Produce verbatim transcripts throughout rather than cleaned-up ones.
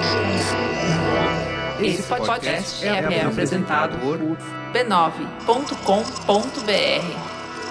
Esse podcast é, é apresentado por b nove ponto com ponto b r.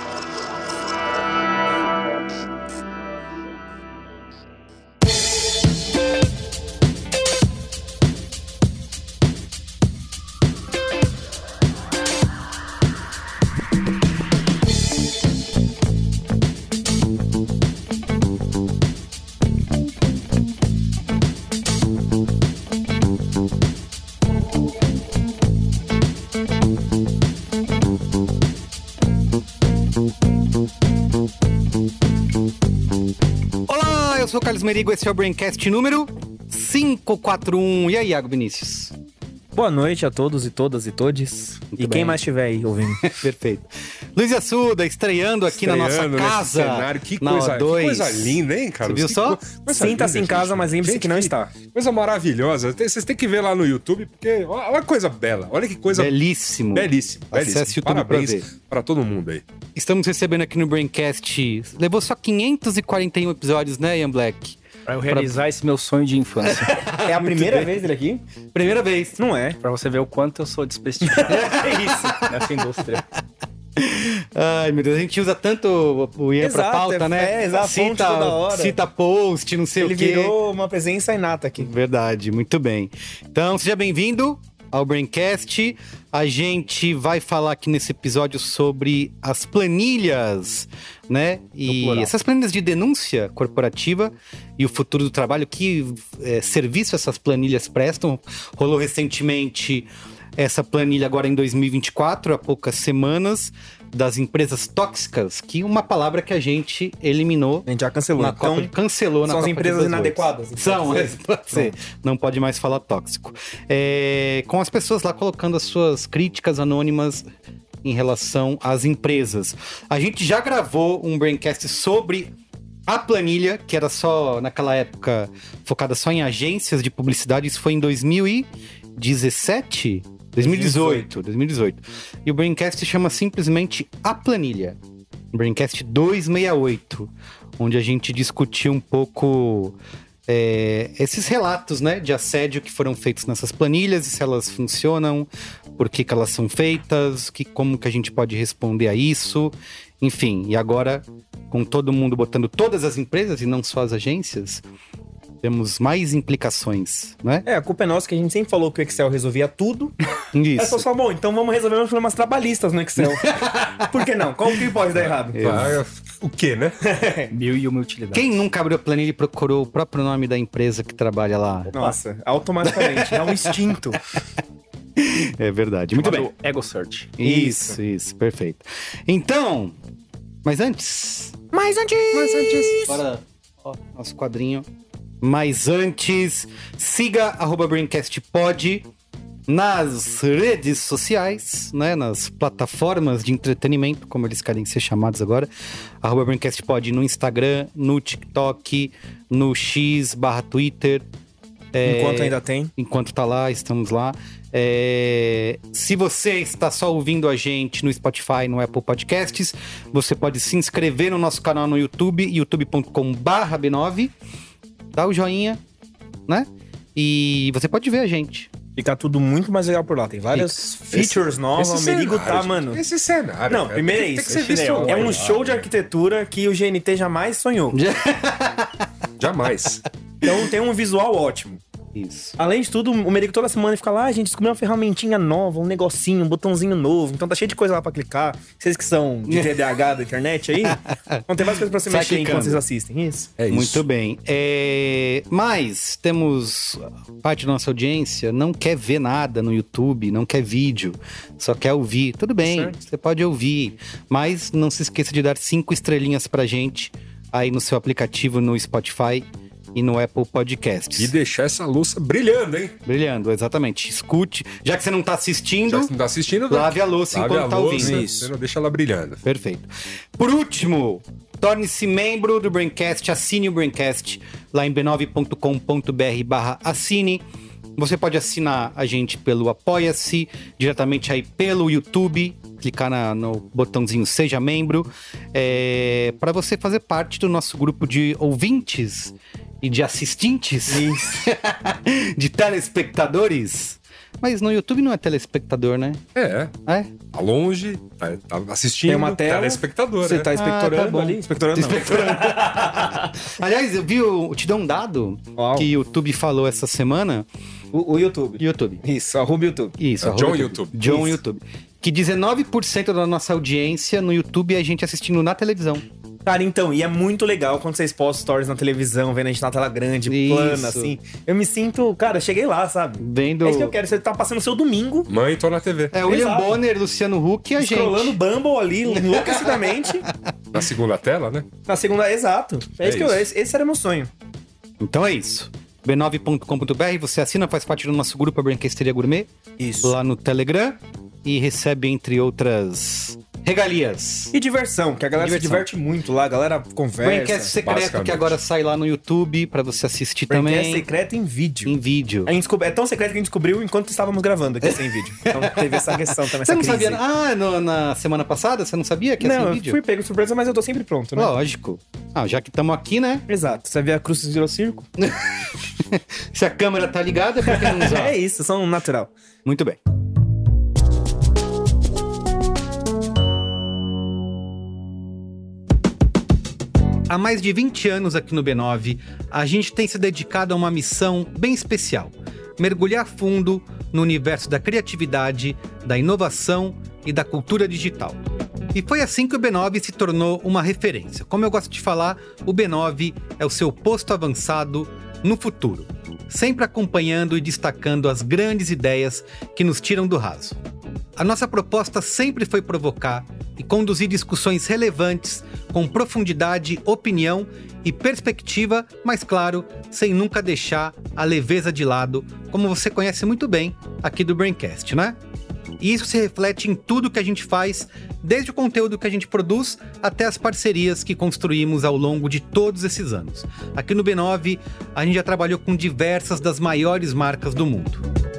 Eu sou o Carlos Merigo, esse é o Braincast número quinhentos e quarenta e um. E aí, Iago Vinícius? Boa noite a todos e todas e todes. Muito e bem. quem mais estiver aí ouvindo. Perfeito. Luiz Assuda, estreando aqui Estreando na nossa casa. Cenário. Que, na coisa, O dois. que coisa linda, hein, Carlos? Você viu que só? Co... Sinta-se em casa, mas lembre-se que não está. Coisa maravilhosa. Vocês têm que ver lá no YouTube, porque olha que coisa bela. Olha que coisa... Belíssimo. Belíssimo. Acesse belíssimo. o YouTube Parabéns pra ver. pra todo mundo aí. Estamos recebendo aqui no Braincast. Levou só quinhentos e quarenta e um episódios, né, Ian Black? Pra eu realizar esse meu sonho de infância. É a primeira vez dele aqui? Primeira vez. Não é. Pra você ver o quanto eu sou desprestigiado. É isso, nessa indústria. Ai, meu Deus, a gente usa tanto o Ian pra Exato, pauta, é, né? é, exato, fonte toda hora. Cita post, não sei Ele o quê. virou uma presença inata aqui. Verdade, muito bem. Então, seja bem-vindo ao Braincast. A gente vai falar aqui nesse episódio sobre as planilhas, né? E essas planilhas de denúncia corporativa e o futuro do trabalho, que é, serviço essas planilhas prestam. Rolou recentemente essa planilha agora em dois mil e vinte e quatro, há poucas semanas, das empresas tóxicas, que uma palavra que a gente eliminou. A gente já cancelou. Na Então, Copa, cancelou na são as Copa empresas de dezoito. inadequadas. então. São, é, pode ser. Não pode mais falar tóxico. É, com as pessoas lá colocando as suas críticas anônimas em relação às empresas. A gente já gravou um Braincast sobre a planilha, que era só, naquela época, focada só em agências de publicidade. Isso foi em dois mil e dezessete? dois mil e dezoito. dois mil e dezoito. E o Braincast se chama simplesmente A Planilha. Braincast duzentos e sessenta e oito, onde a gente discutiu um pouco é, esses relatos, né, de assédio que foram feitos nessas planilhas, e se elas funcionam, por que, que elas são feitas, que, como que a gente pode responder a isso, enfim. E agora, com todo mundo botando todas as empresas e não só as agências, temos mais implicações, né? É, a culpa é nossa, que a gente sempre falou que o Excel resolvia tudo. Isso. É só só, bom, então vamos resolver os problemas trabalhistas no Excel. Por que não? Qual que pode dar errado? Ah, o quê, né? Mil e uma utilidades. Quem nunca abriu a planilha e procurou o próprio nome da empresa que trabalha lá? Nossa, automaticamente. É um instinto. É verdade. Muito bem. Ego Search. Isso, isso, perfeito. Então, mas antes... Mas antes... Mas antes... Bora, ó, nosso quadrinho. Mas antes, siga arroba BraincastPod nas redes sociais, né? Nas plataformas de entretenimento, como eles querem ser chamados agora. Arroba BraincastPod no Instagram, no TikTok, no X barra Twitter. É, Enquanto ainda tem. Enquanto tá lá, estamos lá. É, se você está só ouvindo a gente no Spotify, no Apple Podcasts, você pode se inscrever no nosso canal no YouTube, youtube ponto com barra b nove. Dá o joinha, né? E você pode ver a gente. Fica tudo muito mais legal por lá. Tem várias features novas. O Merigo tá, cenário, mano. Esse cenário. Não, cara, primeiro é tem, isso. Tem que ser visto É um hoje. show de arquitetura que o G N T jamais sonhou. Jamais. Então tem um visual ótimo. Isso. Além de tudo, o Merigo toda semana fica lá, ah, a gente descobriu uma ferramentinha nova, um negocinho, um botãozinho novo. Então tá cheio de coisa lá pra clicar. Vocês que são de T D A H da internet aí, vão ter várias coisas pra você Sai mexer clicando. enquanto vocês assistem. Isso. É isso. Muito bem. É, mas temos parte da nossa audiência não quer ver nada no YouTube, não quer vídeo, só quer ouvir. Tudo bem, Certo. você pode ouvir, mas não se esqueça de dar cinco estrelinhas pra gente aí no seu aplicativo no Spotify e no Apple Podcasts. E deixar essa louça brilhando, hein? Brilhando, exatamente. Escute. Já que você não tá assistindo, Já que você não tá assistindo, lave a louça lave enquanto a tá louça, ouvindo. Você não deixa ela brilhando. Perfeito. Por último, torne-se membro do Braincast, assine o Braincast lá em b nove ponto com ponto b r barra assine. Você pode assinar a gente pelo Apoia-se, diretamente aí pelo YouTube. clicar na, no botãozinho Seja Membro, é, para você fazer parte do nosso grupo de ouvintes e de assistentes, de telespectadores. Mas no YouTube não é telespectador, né? É. É? Tá longe, tá, tá assistindo, Tem uma tela, telespectador, Você né? tá espectorando Ah, tá bom. ali. Espectorando não. Aliás, eu vi, o, te dou um dado Uau. que o YouTube falou essa semana. O, o YouTube. YouTube. Isso, arroba YouTube. Isso, É, arroba John YouTube. John Isso. YouTube. Que dezenove por cento da nossa audiência no YouTube é a gente assistindo na televisão. Cara, então, e é muito legal quando vocês postam stories na televisão, vendo a gente na tela grande, Isso. plana, assim. Eu me sinto, cara, eu cheguei lá, sabe? Vendo. É isso que eu quero, você tá passando o seu domingo, Mãe, tô na T V. É, William Exato. Bonner, Luciano Huck e a gente. scrollando Bumble ali, enlouquecidamente. Na segunda tela, né? Na segunda, exato. É, É isso que eu, isso. esse, esse era meu sonho. Então é isso. b nove ponto com ponto b r, você assina, faz parte do nosso grupo a Branquesteria Gourmet, Isso. lá no Telegram, e recebe, entre outras regalias. E diversão, que a galera Diversão. se diverte muito lá, a galera conversa. Braincast secreto, basicamente. que agora sai lá no YouTube pra você assistir Braincast também. secreto em vídeo. Em vídeo. A gente descob- É tão secreto que a gente descobriu enquanto estávamos gravando aqui sem vídeo. Então teve essa questão também, Você essa não crise. sabia? Ah, no- na semana passada você não sabia que ia ser Não, em eu vídeo? fui pego de surpresa, mas eu tô sempre pronto, né? Lógico. Ah, já que estamos aqui, né? Exato. Você vê a cruz virou circo? Se a câmera tá ligada, por que não usar? É isso, são natural. Muito bem. Há mais de vinte anos aqui no B nove, a gente tem se dedicado a uma missão bem especial: mergulhar fundo no universo da criatividade, da inovação e da cultura digital. E foi assim que o B nove se tornou uma referência. Como eu gosto de falar, o B nove é o seu posto avançado no futuro, sempre acompanhando e destacando as grandes ideias que nos tiram do raso. A nossa proposta sempre foi provocar e conduzir discussões relevantes com profundidade, opinião e perspectiva, mas claro, sem nunca deixar a leveza de lado, como você conhece muito bem aqui do Braincast, né? E isso se reflete em tudo que a gente faz, desde o conteúdo que a gente produz até as parcerias que construímos ao longo de todos esses anos. Aqui no B nove, a gente já trabalhou com diversas das maiores marcas do mundo.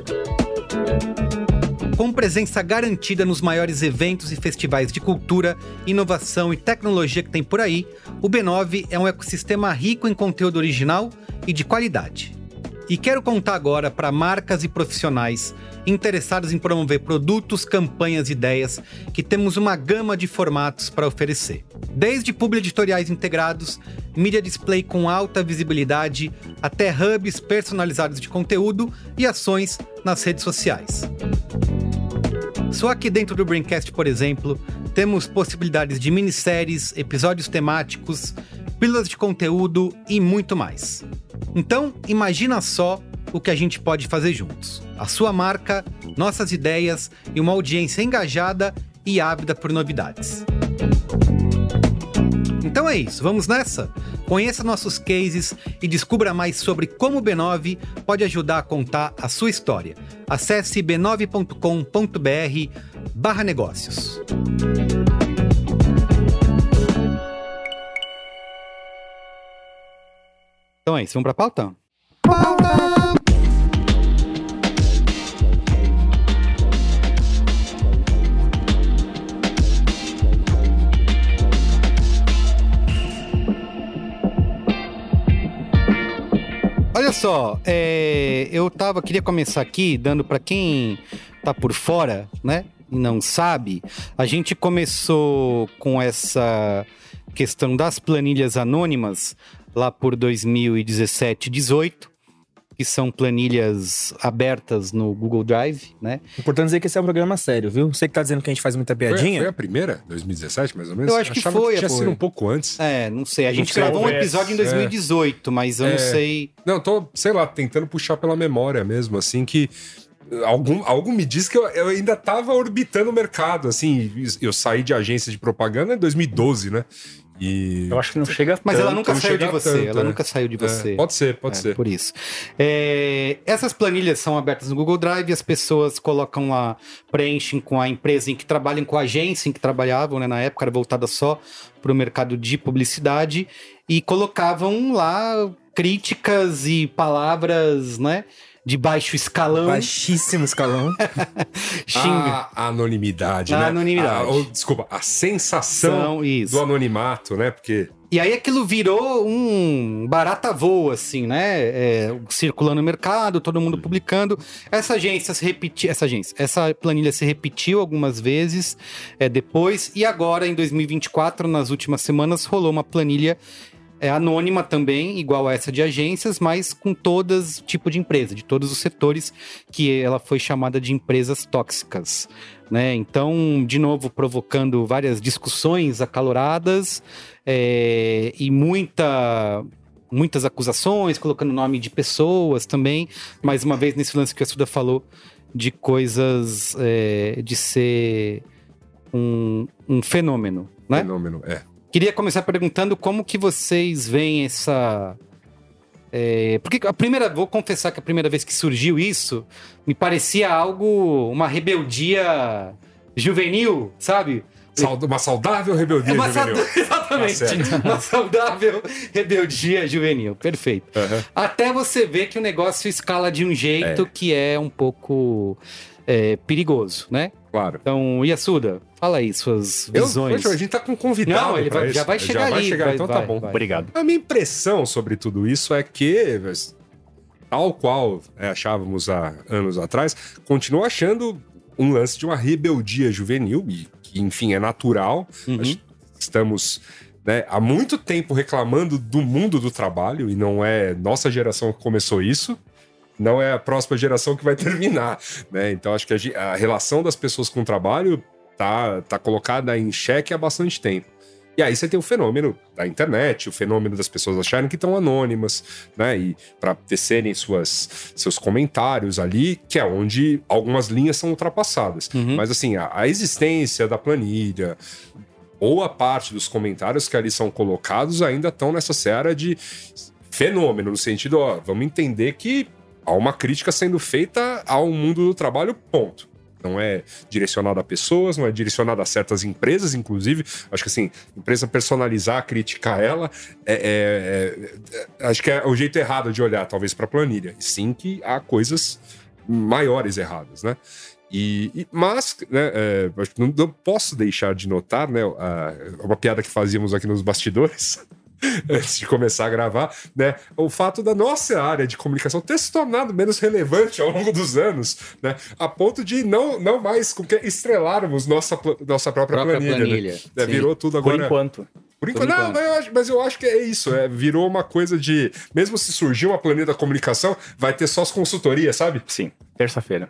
Com presença garantida nos maiores eventos e festivais de cultura, inovação e tecnologia que tem por aí, o B nove é um ecossistema rico em conteúdo original e de qualidade. E quero contar agora para marcas e profissionais interessados em promover produtos, campanhas e ideias que temos uma gama de formatos para oferecer. Desde publi editoriais integrados, mídia display com alta visibilidade, até hubs personalizados de conteúdo e ações nas redes sociais. Só aqui dentro do Braincast, por exemplo, temos possibilidades de minisséries, episódios temáticos, pílulas de conteúdo e muito mais. Então, imagina só o que a gente pode fazer juntos. A sua marca, nossas ideias e uma audiência engajada e ávida por novidades. Então é isso, vamos nessa? Conheça nossos cases e descubra mais sobre como o B nove pode ajudar a contar a sua história. Acesse b nove ponto com ponto b r barra negócios. Então é isso, vamos pra pauta? Pauta! Olha só, é, eu tava, queria começar aqui dando para quem tá por fora, né, e não sabe, a gente começou com essa questão das planilhas anônimas lá por dois mil e dezessete, dezoito, que são planilhas abertas no Google Drive, né? Importante dizer que esse é um programa sério, viu? Você que tá dizendo que a gente faz muita Foi, piadinha. foi a primeira? dois mil e dezessete, mais ou menos? Eu acho que Achava foi, que tinha foi. sido um pouco antes. É, não sei, a gente sei, gravou um talvez. episódio em dois mil e dezoito, mas eu não É. sei... Não, tô, sei lá, tentando puxar pela memória mesmo, assim, que algum, algo me diz que eu, eu ainda tava orbitando o mercado, assim, eu saí de agência de propaganda em dois mil e doze, né? E... Eu acho que não chega Mas ela tanto. nunca não saiu de chega você, tanto, ela é. nunca saiu de você. É, pode ser, pode É, ser. por isso. É, essas planilhas são abertas no Google Drive, as pessoas colocam lá, preenchem com a empresa em que trabalham, com a agência em que trabalhavam, né? Na época era voltada só para o mercado de publicidade, e colocavam lá críticas e palavras, né? de baixo escalão. Baixíssimo escalão. Xinga. A anonimidade, A né? anonimidade. A, ou, desculpa, a sensação São, isso. do anonimato, né? Porque... E aí aquilo virou um barata voa, assim, né? É, circulando no mercado, todo mundo publicando. Essa agência se repetiu, essa agência, essa planilha se repetiu algumas vezes é, depois. E agora, em dois mil e vinte e quatro, nas últimas semanas, rolou uma planilha é, anônima também, igual a essa de agências, mas com todas tipo de empresa, de todos os setores, que ela foi chamada de empresas tóxicas. Né? Então, de novo, provocando várias discussões acaloradas é, e muita, muitas acusações, colocando nome de pessoas também. Mais uma vez, nesse lance que a Suda falou, de coisas é, de ser um, um fenômeno, né? Fenômeno, é. Queria começar perguntando como que vocês veem essa... É, porque a primeira, vou confessar que a primeira vez que surgiu isso, me parecia algo, uma rebeldia juvenil, sabe? Saud- uma saudável rebeldia É uma juvenil. sauda- Exatamente, Tá uma saudável rebeldia juvenil, perfeito. Uhum. Até você ver que o negócio escala de um jeito É. que é um pouco é, perigoso, né? Claro. Então, Yasuda, fala aí suas Eu, visões. poxa, a gente tá com um convidado. Não, ele pra vai- isso. já vai chegar já vai ali, chegar, vai- então vai, tá bom. vai. Obrigado. A minha impressão sobre tudo isso é que, tal qual é, achávamos há anos atrás, continuo achando um lance de uma rebeldia juvenil, e que, enfim, é natural. Uhum. Nós estamos, né, há muito tempo reclamando do mundo do trabalho, e não é nossa geração que começou isso. Não é a próxima geração que vai terminar, né? Então acho que a, ge- a relação das pessoas com o trabalho tá, tá colocada em xeque há bastante tempo. E aí você tem o fenômeno da internet, o fenômeno das pessoas acharem que estão anônimas, né? E para tecerem suas, seus comentários ali, que é onde algumas linhas são ultrapassadas. Uhum. Mas assim, a, a existência da planilha, boa parte dos comentários que ali são colocados ainda estão nessa seara de fenômeno, no sentido, ó, vamos entender que há uma crítica sendo feita ao mundo do trabalho, ponto. Não é direcionado a pessoas, não é direcionado a certas empresas, inclusive. Acho que assim, empresa personalizar, criticar ela, é, é, é, acho que é o jeito errado de olhar, talvez, para a planilha. Sim que há coisas maiores erradas, né? E, e- mas, né, é, acho que não, não posso deixar de notar, né, a- uma piada que fazíamos aqui nos bastidores, antes de começar a gravar, né? O fato da nossa área de comunicação ter se tornado menos relevante ao longo dos anos, né? A ponto de não, não mais com que estrelarmos nossa, pla- nossa própria, Própria planilha. planilha, Né? É, sim. virou tudo Por agora. enquanto. Por enquanto, Por não, enquanto. mas eu, acho, mas eu acho que é isso. É, virou uma coisa de. Mesmo se surgir uma planilha da comunicação, vai ter só as consultorias, sabe? Sim, terça-feira.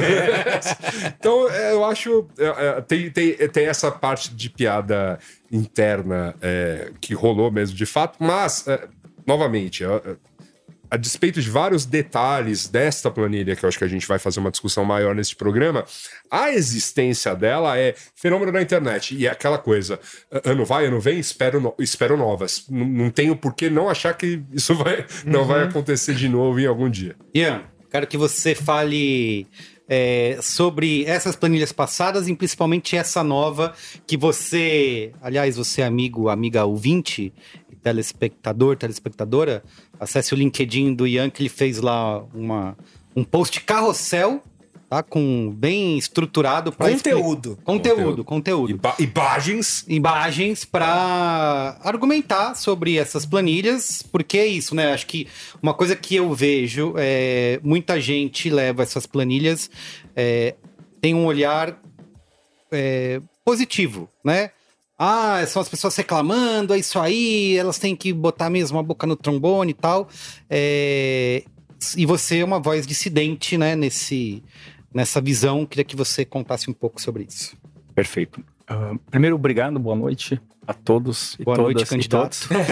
Então, é, eu acho. é, é, tem, tem, tem essa parte de piada interna é, que rolou mesmo de fato, mas, é, novamente, é, é, a despeito de vários detalhes desta planilha, que eu acho que a gente vai fazer uma discussão maior nesse programa, a existência dela é fenômeno da internet. E é aquela coisa: ano vai, ano vem, espero, no- espero novas. N- não tenho por que não achar que isso vai, não vai acontecer de novo em algum dia. Ian, quero que você fale é, sobre essas planilhas passadas e principalmente essa nova que você, aliás, você é amigo, amiga ouvinte, telespectador, telespectadora, acesse o LinkedIn do Ian, que ele fez lá uma, um post carrossel, tá? Com, bem estruturado. pra Conteúdo. expli- Conteúdo, conteúdo. Iba- Imagens. Imagens para argumentar sobre essas planilhas, porque é isso, né? Acho que uma coisa que eu vejo é muita gente leva essas planilhas, é, tem um olhar é, positivo, né? Ah, são as pessoas reclamando, é isso aí, elas têm que botar mesmo a boca no trombone e tal. É, e você é uma voz dissidente, né? Nesse, nessa visão, queria que você contasse um pouco sobre isso. Perfeito. Ah, primeiro, obrigado, boa noite a todos e Boa todas noite, e candidato. todos.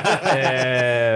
É,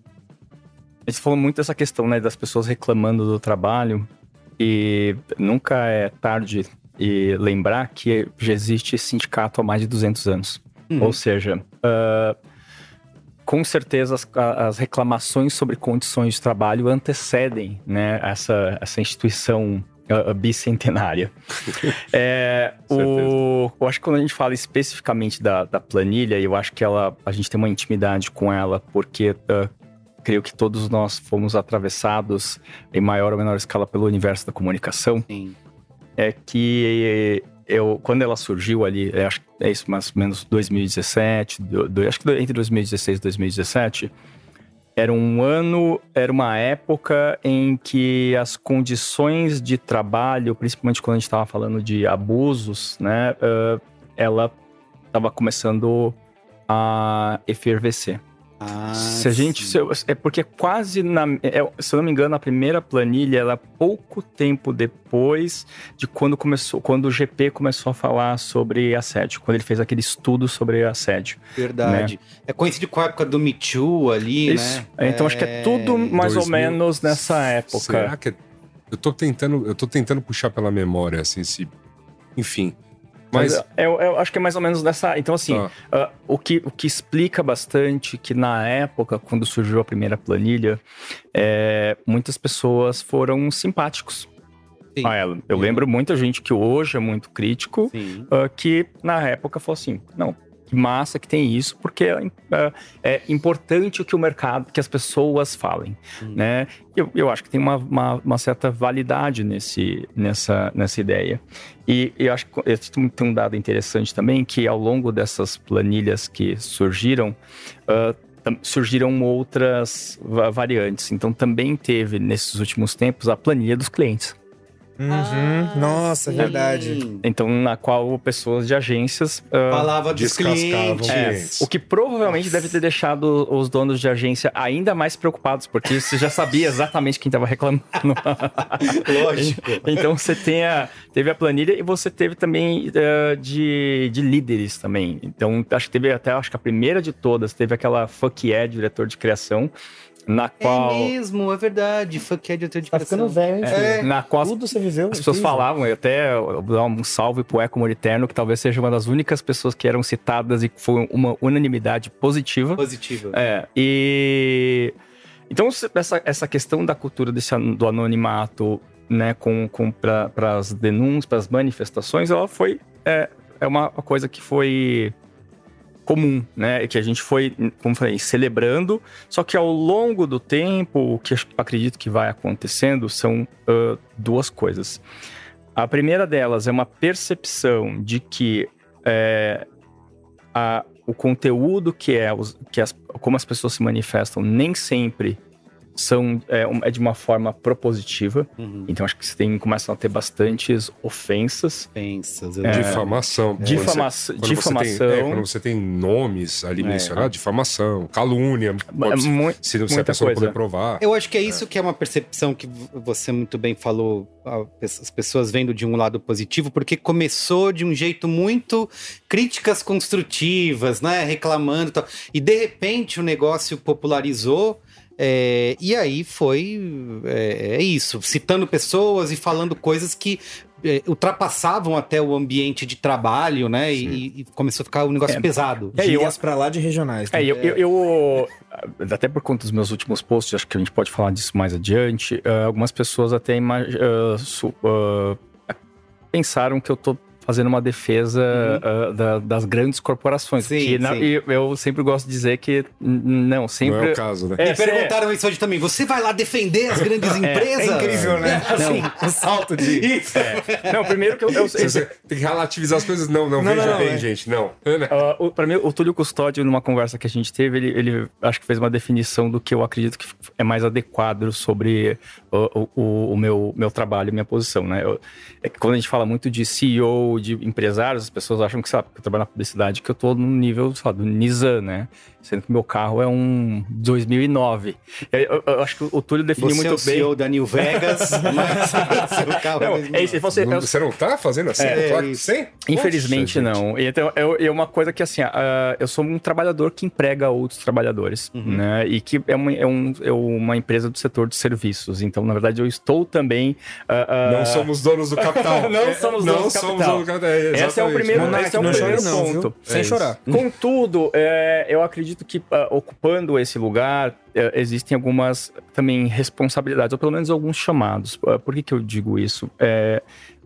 a gente falou muito dessa questão, né, das pessoas reclamando do trabalho, e nunca é tarde e lembrar que já existe esse sindicato há mais de duzentos anos. Uhum. Ou seja, ah, com certeza as, as reclamações sobre condições de trabalho antecedem, né, essa, essa instituição uh, bicentenária. é, o, eu acho que quando a gente fala especificamente da, da planilha, eu acho que ela, a gente tem uma intimidade com ela, porque uh, creio que todos nós fomos atravessados em maior ou menor escala pelo universo da comunicação, Sim. é que eu, quando ela surgiu ali, é, acho que é isso, mais ou menos dois mil e dezessete, do, do, acho que entre dois mil e dezesseis e dois mil e dezessete, era um ano, era uma época em que as condições de trabalho, principalmente quando a gente estava falando de abusos, né, uh, ela estava começando a efervescer. Ah, se a gente, se, é porque quase, na, é, se eu não me engano, a primeira planilha, ela pouco tempo depois de quando começou, quando o G P começou a falar sobre assédio, quando ele fez aquele estudo sobre assédio. Verdade. Né? É coincide com a época do Me Too ali, Isso. né? Então é... acho que é tudo mais dois mil ou menos nessa época. Será que é... eu tô tentando, eu tô tentando puxar pela memória, assim, se... enfim... Mas eu, eu acho que é mais ou menos nessa... Então, assim, ah. uh, o, que, o que explica bastante que na época, quando surgiu a primeira planilha, é, muitas pessoas foram simpáticos Sim. a ela. Eu Sim. lembro muita gente que hoje é muito crítico, uh, que na época falou assim, não, que massa que tem isso, porque é, é importante que o mercado, que as pessoas falem, hum. né? Eu, eu acho que tem uma, uma, uma certa validade nesse, nessa, nessa ideia. E eu acho que tem um dado interessante também, que ao longo dessas planilhas que surgiram, uh, surgiram outras variantes. Então também teve, nesses últimos tempos, a planilha dos clientes. Uhum. Ah, Nossa, sim. verdade. Então, na qual pessoas de agências... Uh, Falava dos clientes. É, o que provavelmente Nossa. deve ter deixado os donos de agência ainda mais preocupados, porque você já sabia exatamente quem estava reclamando. Lógico. Então, você tem a, teve a planilha e você teve também uh, de, de líderes também. Então, acho que teve até, acho que a primeira de todas, teve aquela Fuck Yeah, diretor de criação, na qual... É mesmo, é verdade. Fuck yeah, diretor de tá criação. ficando velho, hein? É, na qual tudo você viveu. As pessoas falavam, eu até dar um salve pro Eco Moriterno, que talvez seja uma das únicas pessoas que eram citadas e que foi uma unanimidade positiva. Positiva. É, e... Então, essa, essa questão da cultura desse, do anonimato, né, com, com, para as denúncias, para as manifestações, ela foi... É, é uma coisa que foi... comum, né, que a gente foi, como eu falei, celebrando, só que ao longo do tempo, o que eu acredito que vai acontecendo são uh, duas coisas. A primeira delas é uma percepção de que é, a, o conteúdo que é, os, que as, como as pessoas se manifestam, nem sempre são, é, é de uma forma propositiva. Uhum. Então, acho que você tem, começam a ter bastantes ofensas. Ofensas. É, difamação. Difama quando você, difamação. Tem, é, quando você tem nomes ali é. mencionados, difamação, calúnia, pode, Muito, se, se a pessoa coisa. poder provar. Eu acho que é isso é. que é uma percepção que você muito bem falou, as pessoas vendo de um lado positivo, porque começou de um jeito muito críticas construtivas, né, reclamando e tal. E, de repente, o negócio popularizou. É, e aí foi é, é isso, citando pessoas e falando coisas que é, ultrapassavam até o ambiente de trabalho, né? E, e começou a ficar um negócio é, pesado. É, eu as pra lá de regionais. Né? É, eu, eu, eu, até por conta dos meus últimos posts, acho que a gente pode falar disso mais adiante. Uh, algumas pessoas até uh, su, uh, pensaram que eu tô fazendo uma defesa uhum. uh, da, das grandes corporações. Sim, que, na, sim. E eu sempre gosto de dizer que não, sempre... Não é o caso, né? É, Me perguntaram isso hoje também. Você vai lá defender as grandes empresas? É incrível, né? Assim, um salto de... Isso. É. Não, primeiro que eu... eu você, você tem que relativizar as coisas. Não, não, não veja não, bem, é. gente. Não. Uh, o, pra mim, o Túlio Custódio, numa conversa que a gente teve, ele, ele acho que fez uma definição do que eu acredito que é mais adequado sobre o, o, o meu, meu trabalho, minha posição, né? Eu, é que quando a gente fala muito de C E O, de empresário, as pessoas acham que, sabe, que eu trabalho na publicidade, que eu tô no nível, sei lá, do Nissan, né? Sendo que meu carro é um dois mil e nove. Eu, eu, eu acho que o Túlio definiu você muito é o bem. C E O da New Vegas, mas seu carro não, é dois mil e nove. É isso, você, não, eu, você não tá fazendo assim? É, claro é que sim? Infelizmente, Poxa, não. E então, é, é uma coisa que, assim, uh, eu sou um trabalhador que emprega outros trabalhadores, uhum. né? E que é uma, é, um, é uma empresa do setor de serviços. Então, na verdade, eu estou também... Uh, uh... Não somos donos do capital. não somos donos não do capital. somos donos do capital. É, esse é o primeiro, Monark, esse é o não primeiro chora, ponto. Não, Sem é chorar. Contudo, é, eu acredito que uh, ocupando esse lugar, é, existem algumas também responsabilidades, ou pelo menos alguns chamados. Uh, por que, que eu digo isso? É,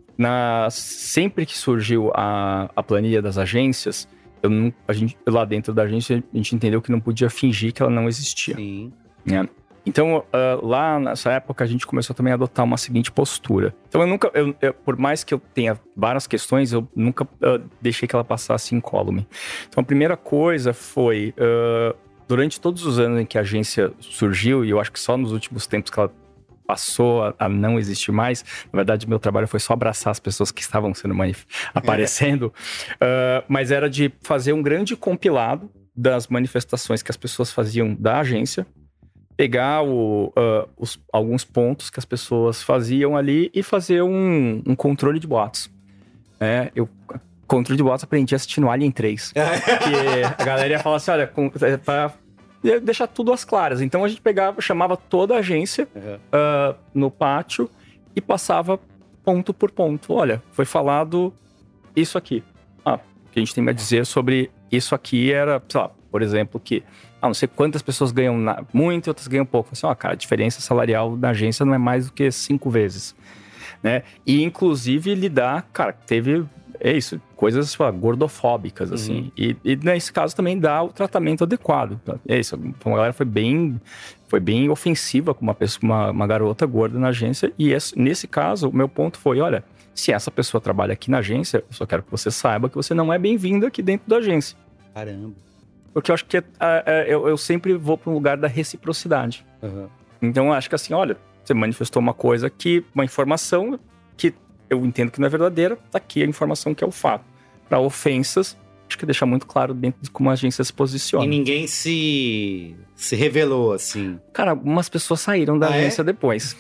na, sempre que surgiu a, a planilha das agências, eu não, a gente, lá dentro da agência, a gente entendeu que não podia fingir que ela não existia. Sim. né? Então, uh, lá nessa época, a gente começou também a adotar uma seguinte postura. Então, eu nunca, eu, eu, por mais que eu tenha várias questões, eu nunca uh, deixei que ela passasse incólume. Então, a primeira coisa foi, uh, durante todos os anos em que a agência surgiu, e eu acho que só nos últimos tempos que ela passou a, a não existir mais, na verdade, meu trabalho foi só abraçar as pessoas que estavam sendo manif- aparecendo, uh, mas era de fazer um grande compilado das manifestações que as pessoas faziam da agência, pegar o, uh, os, alguns pontos que as pessoas faziam ali e fazer um, um controle de boatos. É, eu, controle de boatos aprendi assistindo Alien três. Que a galera ia falar assim, olha, com, pra deixar tudo às claras. Então a gente pegava, chamava toda a agência uhum. uh, no pátio e passava ponto por ponto. Olha, foi falado isso aqui. Ah, o que a gente tem a dizer sobre isso aqui era, sei lá, por exemplo, que ah, não sei quantas pessoas ganham na, muito e outras ganham pouco. Assim, ó, cara, a diferença salarial da agência não é mais do que cinco vezes, né? E, inclusive, lidar, cara, teve, é isso, coisas lá, gordofóbicas, assim. Uhum. E, e, nesse caso, também dá o tratamento adequado. É isso, a galera foi bem, foi bem ofensiva com uma, pessoa, uma, uma garota gorda na agência. E esse, nesse caso, o meu ponto foi, olha, se essa pessoa trabalha aqui na agência, eu só quero que você saiba que você não é bem-vindo aqui dentro da agência. Caramba. Porque eu acho que uh, uh, eu, eu sempre vou para um lugar da reciprocidade. Uhum. Então, eu acho que assim, olha, você manifestou uma coisa que, uma informação que eu entendo que não é verdadeira, tá aqui a informação que é o fato. Para ofensas, acho que deixa muito claro dentro de como a agência se posiciona. E ninguém se, se revelou, assim. Cara, algumas pessoas saíram da ah, agência é? depois.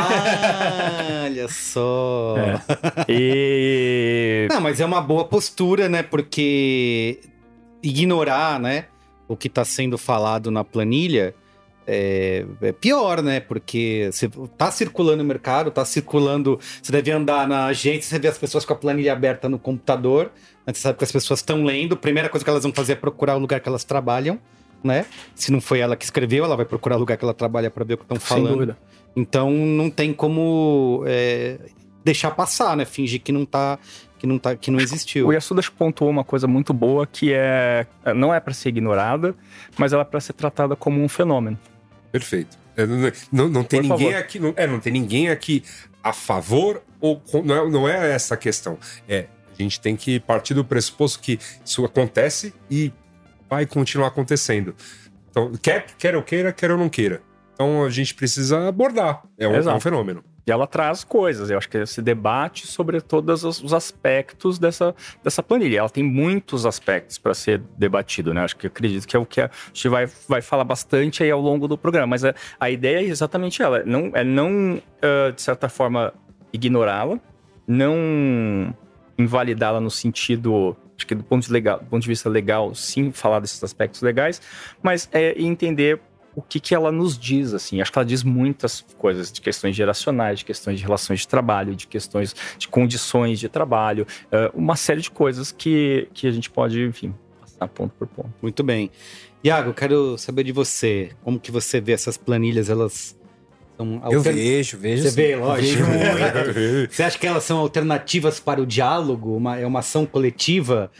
Ah, olha só. É. E... Não, mas é uma boa postura, né? Porque... ignorar, né, o que está sendo falado na planilha é, é pior, né? Porque você tá circulando no mercado, tá circulando... Você deve andar na agência, você vê as pessoas com a planilha aberta no computador, né, você sabe que as pessoas estão lendo, a primeira coisa que elas vão fazer é procurar o lugar que elas trabalham, né? Se não foi ela que escreveu, ela vai procurar o lugar que ela trabalha para ver o que estão falando. Sem dúvida. Então, não tem como é, deixar passar, né? Fingir que não tá... Que não, tá, que não existiu. O Yasuda pontuou uma coisa muito boa, que é não é para ser ignorada, mas ela é para ser tratada como um fenômeno. Perfeito. É, não, não tem Por ninguém favor. aqui, não, é, não tem ninguém aqui a favor ou não é, não é essa a questão. É, a gente tem que partir do pressuposto que isso acontece e vai continuar acontecendo. Então, quer, quer eu queira, quer eu não queira. Então a gente precisa abordar. É um, é um fenômeno. E ela traz coisas, eu acho que esse debate sobre todos os aspectos dessa, dessa planilha. Ela tem muitos aspectos para ser debatido, né? Acho que eu acredito que é o que a gente vai, vai falar bastante aí ao longo do programa. Mas a, a ideia é exatamente ela, não, é não, uh, de certa forma, ignorá-la, não invalidá-la no sentido... Acho que do ponto de, legal, do ponto de vista legal, sim, falar desses aspectos legais, mas é entender... o que, que ela nos diz, assim. Acho que ela diz muitas coisas de questões geracionais, de questões de relações de trabalho, de questões de condições de trabalho, uh, uma série de coisas que, que a gente pode, enfim, passar ponto por ponto. Muito bem. Iago, eu quero saber de você. Como que você vê essas planilhas? Elas são... Eu alter... vejo, vejo. Você sim. vê, lógico. Você acha que elas são alternativas para o diálogo? Uma, é uma ação coletiva?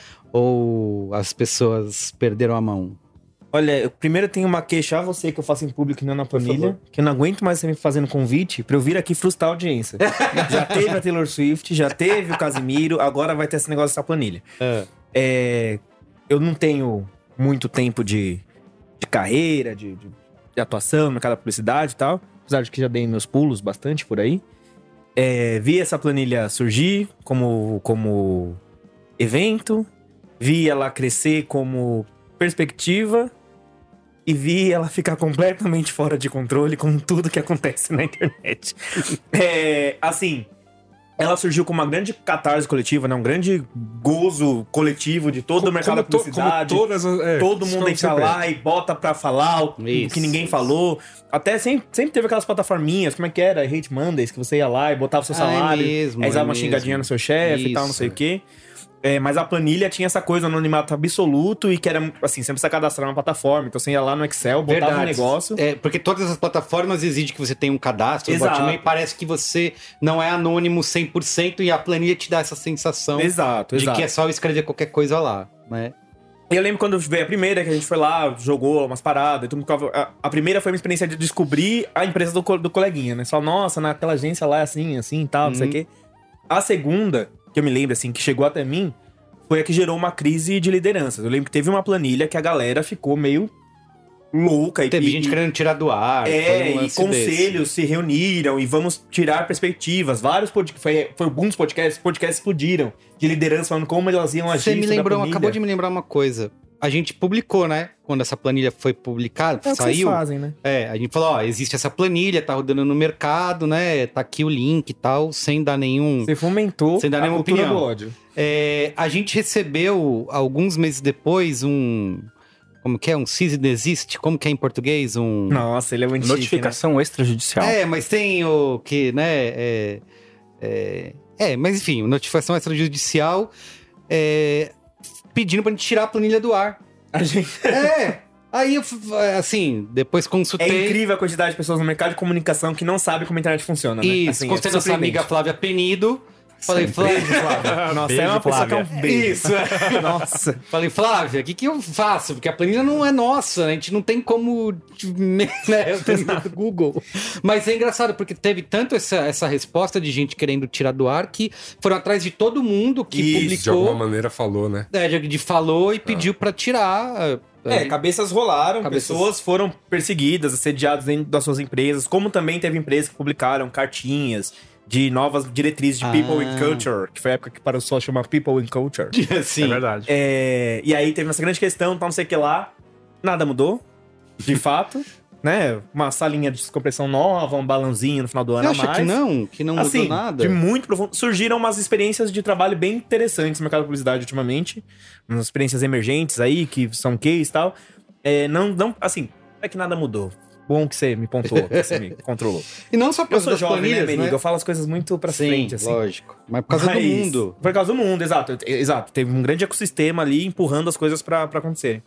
Ou as pessoas perderam a mão? Olha, eu primeiro tenho uma queixa a você que eu faço em público e não na planilha, que eu não aguento mais você me fazendo convite pra eu vir aqui frustrar a audiência. Já teve a Taylor Swift, já teve o Casimiro, agora vai ter esse negócio dessa planilha. É. É, eu não tenho muito tempo de, de carreira, de, de, de atuação no mercado da publicidade e tal, apesar de que já dei meus pulos bastante por aí. É, vi essa planilha surgir como, como evento, vi ela crescer como perspectiva e vi ela ficar completamente fora de controle com tudo que acontece na internet. É, assim, ela surgiu como uma grande catarse coletiva, né? Um grande gozo coletivo de todo como, o mercado da publicidade. To, todas as, é, todo mundo entra lá e bota pra falar o isso, que ninguém isso. falou. Até sempre, sempre teve aquelas plataforminhas, como é que era? Hate Mondays, que você ia lá e botava o seu salário, ah, é mesmo, aí dava é uma xingadinha no seu chefe e tal, não sei o quê. É, mas a planilha tinha essa coisa, anonimato absoluto, e que era, assim, você precisa cadastrar na plataforma. Então você ia lá no Excel, botava Verdade. um negócio. É, porque todas as plataformas exigem que você tenha um cadastro. Exato. E parece que você não é anônimo cem por cento e a planilha te dá essa sensação exato, de exato. que é só escrever qualquer coisa lá, né? Eu lembro quando veio a primeira, que a gente foi lá, jogou umas paradas. E tudo, a, a primeira foi uma experiência de descobrir a empresa do, do coleguinha, né? Só, nossa, naquela agência lá é assim, assim e tal, Uhum. não sei o quê. A segunda, que eu me lembro, assim, que chegou até mim, foi a que gerou uma crise de liderança. Eu lembro que teve uma planilha que a galera ficou meio louca. E, Teve e, gente querendo tirar do ar. foi É, um e lance conselhos desse. se reuniram e vamos tirar perspectivas. Vários podcasts, foi, foi alguns podcasts, podcasts explodiram de liderança, falando como elas iam agir. Você me sobre a lembrou, planilha. acabou de me lembrar uma coisa. A gente publicou, né? Quando essa planilha foi publicada, É o que vocês saiu. fazem, né? É, a gente falou, ó, existe essa planilha, tá rodando no mercado, né? Tá aqui o link e tal, sem dar nenhum... Você fomentou Sem dar a nenhuma cultura opinião. do ódio. É, a gente recebeu, alguns meses depois, um... Como que é? Um cease and desist? Como que é em português? Um... Nossa, ele é muito chique, né? Notificação extrajudicial. É, mas tem o que, né? É, é, é, mas enfim, notificação extrajudicial é, pedindo pra gente tirar a planilha do ar. A gente... É, aí eu, assim, depois É consultei. incrível a quantidade de pessoas no mercado de comunicação que não sabem como a internet funciona, né? Isso, Assim, consultei é nossa surpreendente. amiga Flávia Penido. Falei, Flávia, Flávia. Nossa, Beijo, é uma pessoa que é um Flávia. beijo. Isso, é. Nossa. Falei, Flávia, o que, que eu faço? Porque a planilha não é nossa, a gente não tem como. Né, eu tenho do Google. Mas é engraçado, porque teve tanto essa, essa resposta de gente querendo tirar do ar que foram atrás de todo mundo que Isso, publicou. De alguma maneira falou, né? É, de, de falou e pediu pra tirar. É, cabeças rolaram, Cabeças- pessoas foram perseguidas, assediadas dentro das suas empresas, como também teve empresas que publicaram cartinhas de novas diretrizes de Ah. People in Culture, que foi a época que para o só chamar People in Culture. Sim. É verdade. É, e aí teve essa grande questão, tal, não sei o que lá. Nada mudou, de fato, né? Uma salinha de descompressão nova, um balãozinho no final do ano Você a acha mais. que não? Que não Assim, mudou nada? de muito profundo. Surgiram umas experiências de trabalho bem interessantes no mercado de publicidade ultimamente. Umas experiências emergentes aí, que são case e tal. É, não, não, assim, é que nada mudou. Bom que você me pontuou, que você me controlou. E não só por Eu causa sou das jovem, né, planilhas, Merigo? né? Eu falo as coisas muito pra Sim, frente, assim. lógico. Mas por causa do Mas- mundo. Por causa do mundo, exato. Exato. Teve um grande ecossistema ali empurrando as coisas pra, pra acontecerem.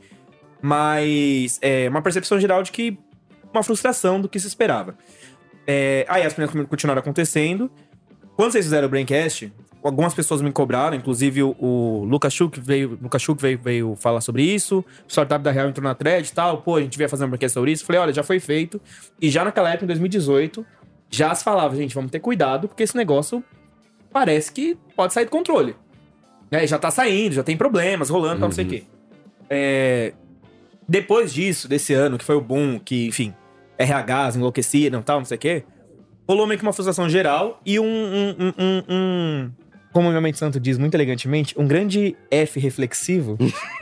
Mas é uma percepção geral de que uma frustração do que se esperava. É, aí as coisas continuaram acontecendo. Quando vocês fizeram o Braincast, algumas pessoas me cobraram, inclusive o, o Lucas Schuch veio, Lucas Schuch veio, veio falar sobre isso, o Startup da Real entrou na thread e tal, pô, a gente veio fazer um Braincast sobre isso. Falei, olha, já foi feito. E já naquela época, em dois mil e dezoito, já se falava, gente, vamos ter cuidado, porque esse negócio parece que pode sair do controle. Né? Já tá saindo, já tem problemas rolando, tal, não sei o quê. É, depois disso, desse ano, que foi o boom, que, enfim, R Hs enlouqueciram, tal, não sei o quê, rolou meio que uma frustração geral e um, um, um, um, um como o meu mente santo diz muito elegantemente, um grande F reflexivo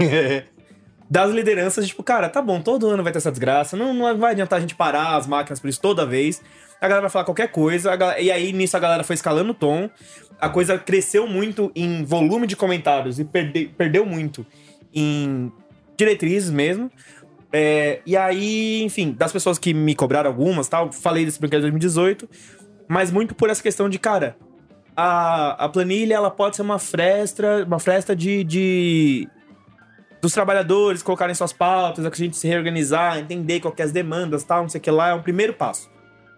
das lideranças, tipo, cara, tá bom, todo ano vai ter essa desgraça, não, não vai adiantar a gente parar as máquinas por isso toda vez, a galera vai falar qualquer coisa, a galera, e aí nisso a galera foi escalando o tom, a coisa cresceu muito em volume de comentários e perde, perdeu muito em diretrizes mesmo. É, e aí, enfim, das pessoas que me cobraram algumas, tal, falei desse brinquedo de dois mil e dezoito, mas muito por essa questão de, cara, a, a planilha, ela pode ser uma fresta, uma fresta de, de dos trabalhadores colocarem suas pautas, a gente se reorganizar, entender qual que é as demandas, tal, não sei o que lá, é um primeiro passo.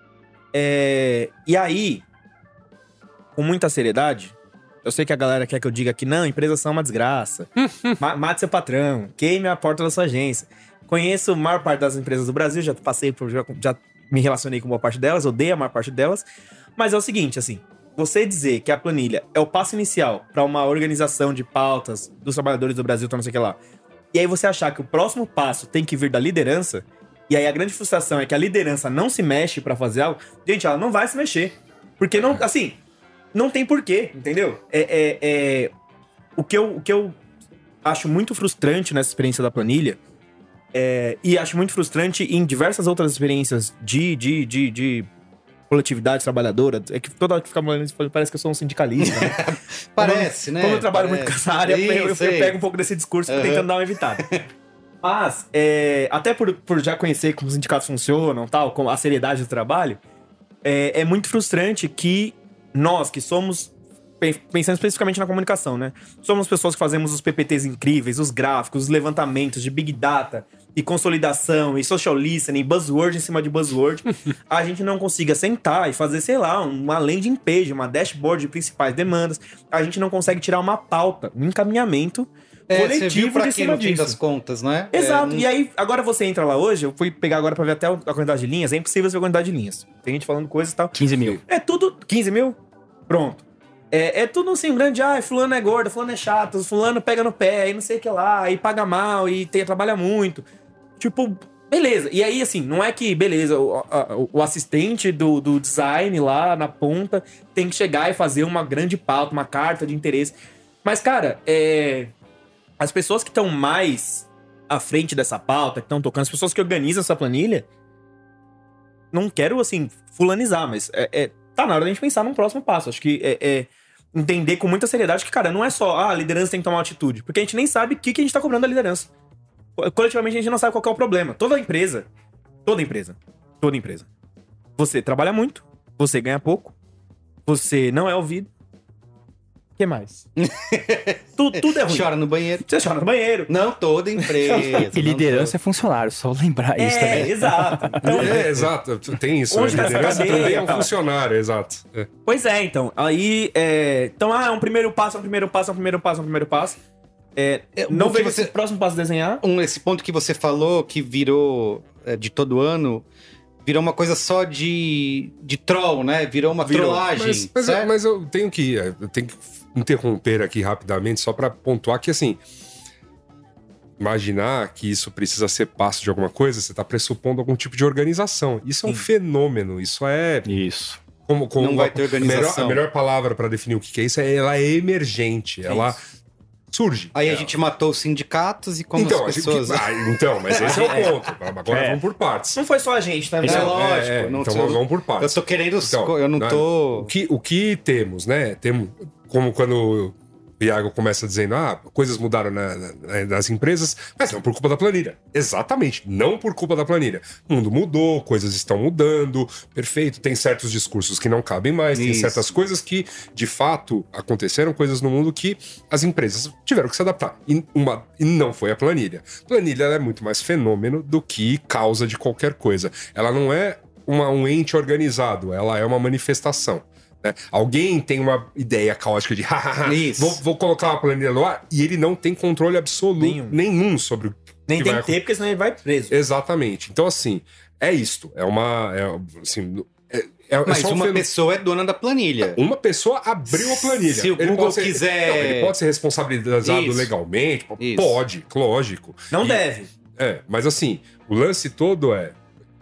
É, e aí, com muita seriedade, eu sei que a galera quer que eu diga que não, empresas são uma desgraça, Ma- mate seu patrão, queime a porta da sua agência. Conheço a maior parte das empresas do Brasil, já passei por. Já, já me relacionei com boa parte delas, odeio a maior parte delas. Mas é o seguinte, assim, você dizer que a planilha é o passo inicial para uma organização de pautas dos trabalhadores do Brasil, então não sei o que lá, e aí você achar que o próximo passo tem que vir da liderança, e aí a grande frustração é que a liderança não se mexe para fazer algo, gente, ela não vai se mexer. Porque não, assim, não tem porquê, entendeu? É, é, é, o, que eu, o que eu acho muito frustrante nessa experiência da planilha. É, e acho muito frustrante em diversas outras experiências de, de, de, de coletividade trabalhadora. É que toda hora que fica falando isso, parece que eu sou um sindicalista, né? Parece, como, né? Como eu trabalho Parece. muito com essa área, eu, eu, eu Isso aí. pego um pouco desse discurso Uhum. tentando dar uma evitada. Mas, é, até por, por já conhecer como os sindicatos funcionam, tal, com a seriedade do trabalho, é, é muito frustrante que nós, que somos... Pensando especificamente na comunicação, né? Somos pessoas que fazemos os P P Ts incríveis, os gráficos, os levantamentos de Big Data e consolidação e social listening, buzzword em cima de buzzword. A gente não consiga sentar e fazer, sei lá, uma landing page, uma dashboard de principais demandas. A gente não consegue tirar uma pauta, um encaminhamento É, você coletivo viu pra de quem cima no fim disso. das contas, né? Exato. É, E aí, agora você entra lá hoje, eu fui pegar agora pra ver até a quantidade de linhas. É impossível ver a quantidade de linhas. Tem gente falando coisas e tal. quinze mil. É tudo... quinze mil? Pronto. É, é tudo assim, um grande... Ah, fulano é gordo, fulano é chato, fulano pega no pé, aí não sei o que lá, aí paga mal, e tem, trabalha muito. Tipo, beleza. E aí, assim, não é que, beleza, o, a, o assistente do, do design lá na ponta tem que chegar e fazer uma grande pauta, uma carta de interesse. Mas, cara, é... as pessoas que estão mais à frente dessa pauta, que estão tocando, as pessoas que organizam essa planilha, não quero, assim, fulanizar, mas é, é, tá na hora da gente pensar num próximo passo. Acho que é, é entender com muita seriedade que, cara, não é só, ah, a liderança tem que tomar uma atitude, porque a gente nem sabe o que, que a gente tá cobrando da liderança. Coletivamente, a gente não sabe qual que é o problema. Toda empresa, toda empresa, toda empresa, você trabalha muito, você ganha pouco, você não é ouvido. O que mais? tudo, tudo é ruim. Chora no banheiro. Você chora no banheiro. Não toda empresa. E liderança é funcionário, só lembrar isso É, também. exato. Então, É, exato. Tem isso. Onde né? tá essa Liderança cadeia, também é um cara? funcionário, exato. É. pois é, então. Aí, é... Então, ah, é um primeiro passo, é um primeiro passo, é um primeiro passo, é um primeiro passo. É, É, não o que vejo você- esse próximo passo desenhar. Um, esse ponto que você falou, que virou é, de todo ano, virou uma coisa só de, de troll, né? Virou uma Virou. trollagem. Mas, mas, eu, certo? mas eu tenho que eu tenho que interromper aqui rapidamente só para pontuar que assim, imaginar que isso precisa ser passo de alguma coisa, você está pressupondo algum tipo de organização. Isso é um Sim. fenômeno. Isso é Isso. como, como Não vai ter organização. A melhor, a melhor palavra para definir o que é isso é ela é emergente. Ela surge. Aí a É. gente matou os sindicatos e como Então, as a gente- pessoas... ah, então, mas esse é o ponto. Agora É. vamos por partes. Não foi só a gente, tá É vendo? lógico, não então tô- vamos por Eu partes. tô querendo... Então, eu não né, tô... O que, o que temos, né? Temos, como quando o Iago começa dizendo, ah, coisas mudaram na- na- nas empresas, mas não por culpa da planilha. Exatamente, não por culpa da planilha. O mundo mudou, coisas estão mudando, perfeito. Tem certos discursos que não cabem mais, tem Isso. certas coisas que, de fato, aconteceram, coisas no mundo que as empresas tiveram que se adaptar. E, uma, e não foi a planilha. Planilha ela é muito mais fenômeno do que causa de qualquer coisa. Ela não é uma, um ente organizado, ela é uma manifestação. Né? Alguém tem uma ideia caótica de hahaha, Isso. vou, vou colocar uma planilha no ar e ele não tem controle absoluto Nenhum. nenhum sobre o Nem que tem vai que ter, porque senão ele vai preso. Exatamente. Então, assim, é isto. É uma. É, assim, é, é Mas só um uma fenômeno. pessoa é dona da planilha. Uma pessoa abriu a planilha. Se o Ele Google pode ser- quiser- Não, ele pode ser responsabilizado Isso. legalmente. Isso. Pode, lógico. Não E- deve. É, mas assim, o lance todo é.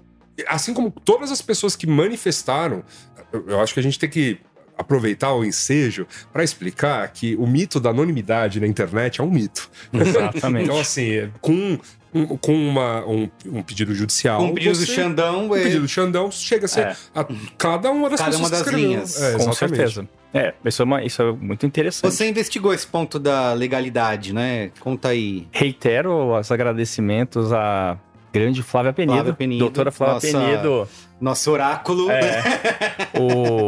Assim como todas as pessoas que manifestaram, eu, eu acho que a gente tem que aproveitar o ensejo para explicar que o mito da anonimidade na internet é um mito. Exatamente. Então, assim, com, um, com uma, um, um pedido judicial. Com um pedido do você- Xandão, Um é- pedido do Xandão chega a ser É. a cada uma das Cada pessoas uma das que escreveu. linhas. É, Com exatamente. certeza. É, isso é, uma- isso é muito interessante. Você investigou esse ponto da legalidade, né? Conta aí. Reitero os agradecimentos à grande Flávia Penido, Flávia Penido, doutora Flávia nossa- Penido, Nosso oráculo. É. o,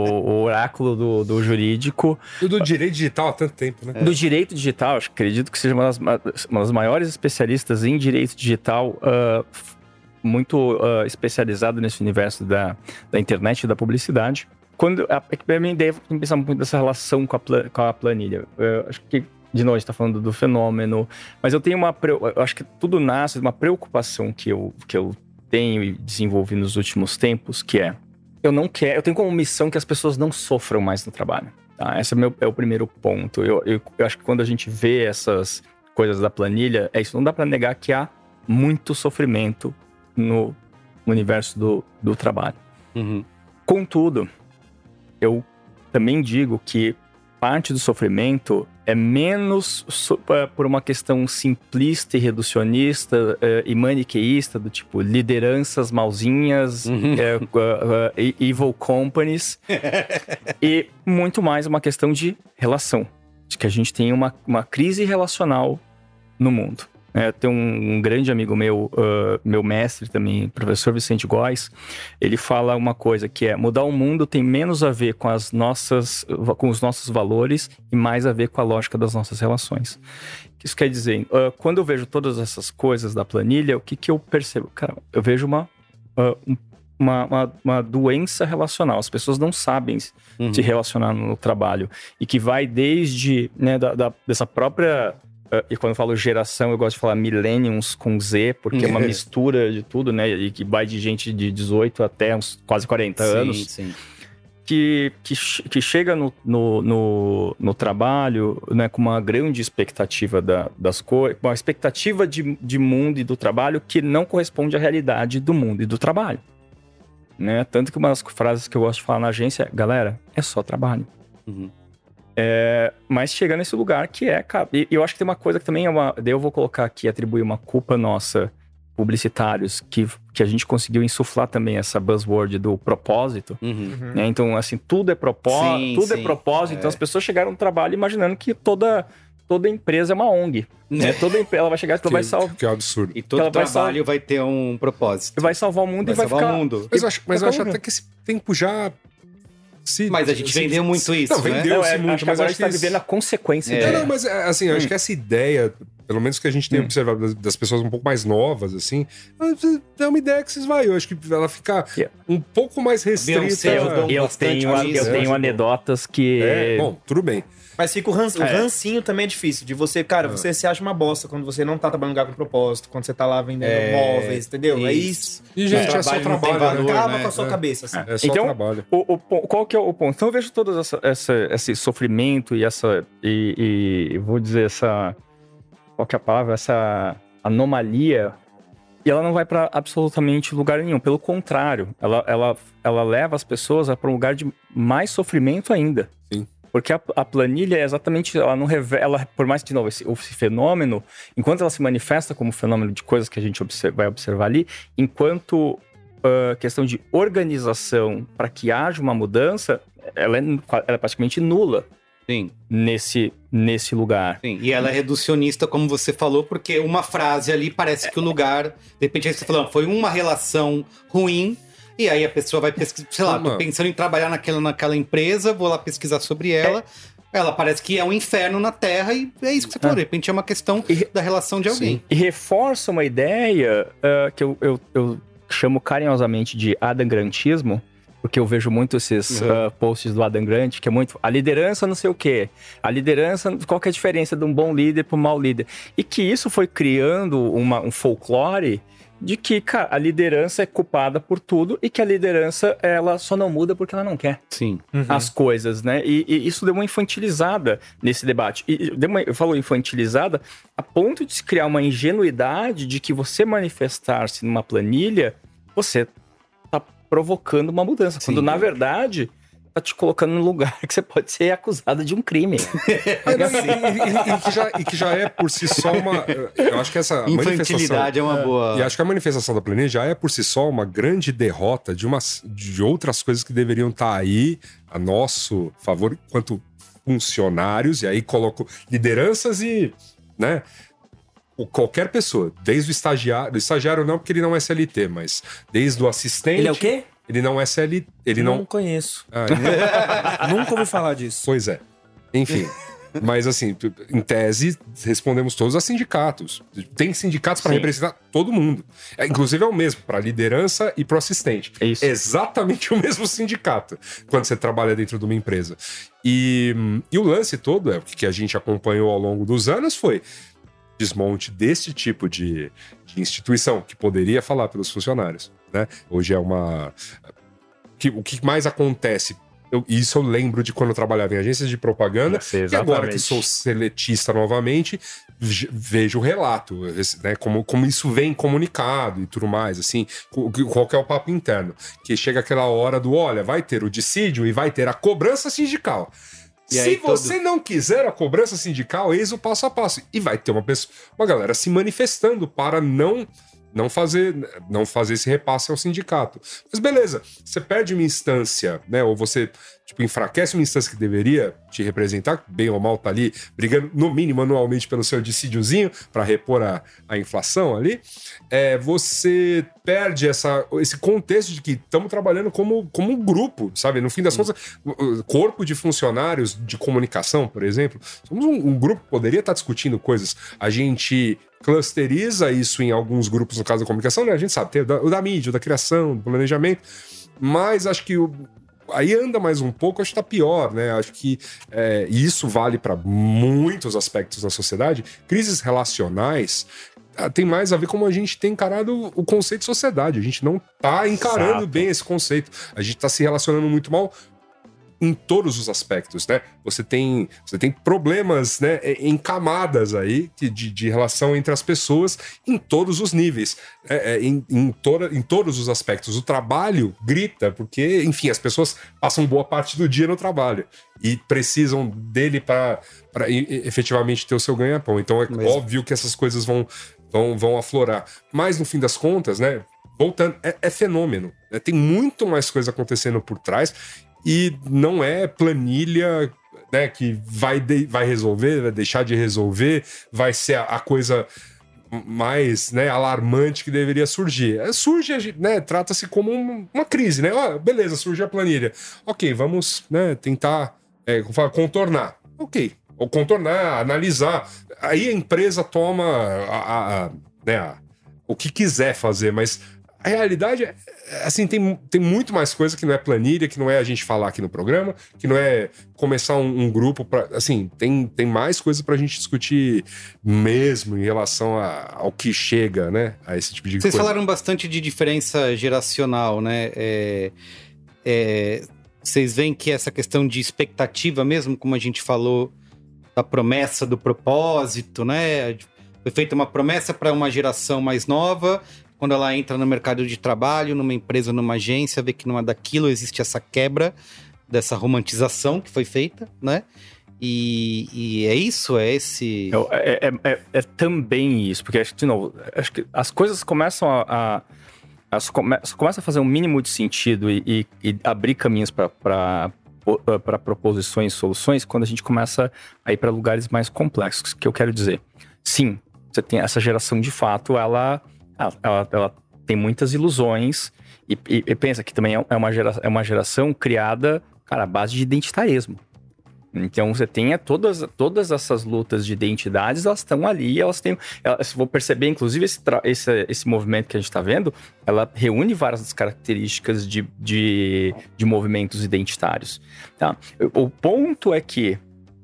o oráculo do, do jurídico, E do direito digital há tanto tempo, né? do direito digital. Acho, acredito que seja uma das, uma das maiores especialistas em direito digital, ah, f- muito ah, especializado nesse universo da, da internet e da publicidade. Quando a, é que a minha ideia foi pensar muito dessa relação com a, pla- com a planilha. Eu acho que de novo, a gente está falando do fenômeno, mas eu tenho uma. preo- Eu acho que tudo nasce de uma preocupação que eu, que eu tenho e desenvolvi nos últimos tempos, que é: eu não quero. Eu tenho como missão que as pessoas não sofram mais no trabalho. Tá? Esse é o, meu, é o primeiro ponto. Eu, eu, eu acho que quando a gente vê essas coisas da planilha, é isso. Não dá para negar que há muito sofrimento no universo do, do trabalho. Uhum. Contudo, eu também digo que parte do sofrimento é menos so- eh, por uma questão simplista e reducionista eh, e maniqueísta, do tipo lideranças malzinhas, Uhum. eh, uh, uh, evil companies, e muito mais uma questão de relação, de que a gente tem uma, uma crise relacional no mundo. É, tem um, um grande amigo meu, uh, meu mestre também, professor Vicente Góes, ele fala uma coisa que é: mudar o mundo tem menos a ver com as nossas, com os nossos valores e mais a ver com a lógica das nossas relações. Isso quer dizer, uh, quando eu vejo todas essas coisas da planilha, o que que eu percebo? Cara, eu vejo uma, uh, um- uma, uma, uma doença relacional. As pessoas não sabem Uhum. se relacionar no trabalho, e que vai desde, né, da, da- dessa própria uh, e quando eu falo geração, eu gosto de falar millennials com Z, porque é uma mistura de tudo, né? E que vai de gente de dezoito até uns quase quarenta sim, anos. Sim. Que, que, que chega no, no, no, no trabalho, né, com uma grande expectativa da, das coisas, uma expectativa de, de mundo e do trabalho que não corresponde à realidade do mundo e do trabalho. Né? Tanto que uma das frases que eu gosto de falar na agência é, galera, é só trabalho. Uhum. É, mas chega nesse lugar que é... E eu acho que tem uma coisa que também é uma... Daí eu vou colocar aqui, atribuir uma culpa nossa, publicitários, que, que a gente conseguiu insuflar também essa buzzword do propósito. Uhum. Uhum. Né? Então, assim, tudo é propósito, Sim, tudo sim, é propósito. é. Então, as pessoas chegaram no trabalho imaginando que toda, toda empresa é uma O N G. Né? Toda empresa, ela vai chegar e ela vai salvar... Que é um absurdo. E todo ela vai trabalho sal- vai ter um propósito. Vai salvar o mundo Vai e vai salvar ficar... o mundo. Mas eu acho, mas eu acho Acabou, até que esse tempo já... Se, Mas a gente se- vendeu muito isso, Não, né? vendeu-se Não, é, muito, acho que mas agora a acho gente que tá eles- vivendo a consequência É. disso. Não, não, mas é, assim, eu acho Hum. que essa ideia, pelo menos que a gente tem Hum. observado das, das pessoas um pouco mais novas, assim, é uma ideia que se vai. Eu acho que ela fica Yeah. um pouco mais restrita. Beyoncé Eu, ajudou eu bastante tenho, a- nisso, eu tenho né? anedotas que... É, bom, tudo bem. Mas fica o, ran... o É. rancinho também é difícil. De você, cara, Ah. você se acha uma bosta quando você não tá trabalhando em lugar com propósito, quando você tá lá vendendo É, móveis, entendeu? É isso. E, gente, O é só trabalho não tem trabalho, valor, né? Acaba né? com a sua É. cabeça, assim. É só Então, trabalho. O, o pon- qual que é o ponto? Então eu vejo todo essa, essa, esse sofrimento e essa... E, e vou dizer essa... Qual que é a palavra? Essa anomalia... E ela não vai para absolutamente lugar nenhum. Pelo contrário, ela, ela, ela leva as pessoas para um lugar de mais sofrimento ainda. Sim. Porque a, a planilha é exatamente... Ela não revela... Por mais que, de novo, esse, esse fenômeno... Enquanto ela se manifesta como fenômeno de coisas que a gente observa, vai observar ali, enquanto... Uh, questão de organização para que haja uma mudança, ela é, ela é praticamente nula Sim, nesse, nesse lugar. sim. E ela é reducionista, como você falou, porque uma frase ali parece que o lugar... De repente, aí você falou, foi uma relação ruim, e aí a pessoa vai pesquisar... Sei lá, tô Mano. pensando em trabalhar naquela, naquela empresa, vou lá pesquisar sobre ela... Ela parece que é um inferno na Terra e é isso que você falou. De repente é uma questão E- da relação de alguém. E reforça uma ideia uh, que eu, eu, eu chamo carinhosamente de Adam Grantismo, porque eu vejo muito esses Uhum. uh, posts do Adam Grant, que é muito a liderança não sei o quê. A liderança, qual que é a diferença de um bom líder para um mau líder? E que isso foi criando uma, um folclore de que, cara, a liderança é culpada por tudo e que a liderança, ela só não muda porque ela não quer Sim. as coisas, né? E, e isso deu uma infantilizada nesse debate. E e deu uma, eu falo infantilizada a ponto de se criar uma ingenuidade de que você manifestar-se numa planilha, você tá provocando uma mudança. Sim. Quando, na verdade, tá te colocando num lugar que você pode ser acusado de um crime. Ah, não, e, e- e- e que já, e que já é por si só uma. Eu acho que essa manifestação. Infantilidade é uma boa... E acho que a manifestação da planilha já é por si só uma grande derrota de, umas, de outras coisas que deveriam estar aí a nosso favor enquanto funcionários, e aí coloco lideranças e, né, o- qualquer pessoa, desde o estagiário, o estagiário não porque ele não é C L T, mas desde o assistente... Ele é o quê? Ele não é C L T, ele não não... conheço. Ah, ele- Nunca ouvi falar disso. Pois é. Enfim. Mas, assim, tu- em tese, respondemos todos a sindicatos. Tem sindicatos para Sim. representar todo mundo. É, inclusive é o mesmo, para liderança e para assistente. É isso. Exatamente o mesmo sindicato, quando você trabalha dentro de uma empresa. E, hum, e o lance todo, é o que a gente acompanhou ao longo dos anos, foi desmonte desse tipo de, de instituição, que poderia falar pelos funcionários. Né? Hoje é uma... Que, o que mais acontece... Eu, isso eu lembro de quando eu trabalhava em agências de propaganda. Sim, E agora que exatamente. sou seletista novamente, ve- vejo o relato, esse, né, como, como isso vem comunicado e tudo mais, assim, co- qual que é o papo interno. Que chega aquela hora do, olha, vai ter o dissídio e vai ter a cobrança sindical. E Se aí todo- você não quiser a cobrança sindical, eis o passo a passo. E vai ter uma pessoa, uma galera se manifestando para não... Não fazer, não fazer esse repasse ao sindicato. Mas beleza, você perde uma instância, né? Ou você, tipo, enfraquece uma instância que deveria te representar, bem ou mal tá ali, brigando no mínimo anualmente pelo seu dissídiozinho para repor a, a inflação ali. É, você perde essa, esse contexto de que estamos trabalhando como, como um grupo, sabe? No fim das contas, o- o corpo de funcionários de comunicação, por exemplo, somos um, um grupo que poderia estar discutindo coisas. A gente clusteriza isso em alguns grupos, no caso da comunicação, né? A gente sabe, tem o da, o da mídia, o da criação, do planejamento, mas acho que o, aí anda mais um pouco, acho que tá pior, né? Acho que é, e isso vale para muitos aspectos da sociedade. Crises relacionais tem mais a ver como a gente tem encarado o conceito de sociedade. A gente não tá encarando Exato. bem esse conceito. A gente tá se relacionando muito mal em todos os aspectos, né? Você tem, você tem problemas, né, em camadas aí de, de relação entre as pessoas em todos os níveis, é, é, em, em, toda, em todos os aspectos. O trabalho grita, porque, enfim, as pessoas passam boa parte do dia no trabalho e precisam dele para efetivamente ter o seu ganha-pão. Então é Mesmo. óbvio que essas coisas vão, vão, vão aflorar. Mas, no fim das contas, né, voltando, é, é fenômeno. Né? Tem muito mais coisa acontecendo por trás. E não é planilha, né, que vai, de, vai resolver, vai deixar de resolver, vai ser a, a coisa mais, né, alarmante que deveria surgir. É, surge, né, trata-se como um, uma crise, né? Ah, beleza, surgiu a planilha. Ok, vamos, né, tentar é, contornar. Ok, ou contornar, analisar. Aí a empresa toma a, a, a, né, a, o que quiser fazer, mas a realidade é, assim, tem, tem muito mais coisa que não é planilha, que não é a gente falar aqui no programa, que não é começar um, um grupo para, assim, tem, tem mais coisa pra gente discutir mesmo em relação a, ao que chega, né, a esse tipo de Vocês coisa. Vocês falaram bastante de diferença geracional, né, é, é, vocês veem que essa questão de expectativa mesmo, como a gente falou, da promessa, do propósito, né, foi feita uma promessa para uma geração mais nova. Quando ela entra no mercado de trabalho, numa empresa, numa agência, vê que não é daquilo, existe essa quebra dessa romantização que foi feita, né? E, e é isso, é esse... É, é, é, é também isso, porque, de novo, acho que as coisas começam a... a as come, começam a fazer um mínimo de sentido e, e, e abrir caminhos para proposições e soluções quando a gente começa a ir para lugares mais complexos, que eu quero dizer. Sim, você tem essa geração de fato, ela... Ela, ela tem muitas ilusões e, e, e pensa que também é uma, gera, é uma geração criada, cara, à base de identitarismo. Então você tem todas, todas essas lutas de identidades, elas estão ali, elas têm... Elas, vou perceber, inclusive, esse, esse, esse movimento que a gente está vendo, ela reúne várias características de, de, de movimentos identitários. Tá? O ponto é que,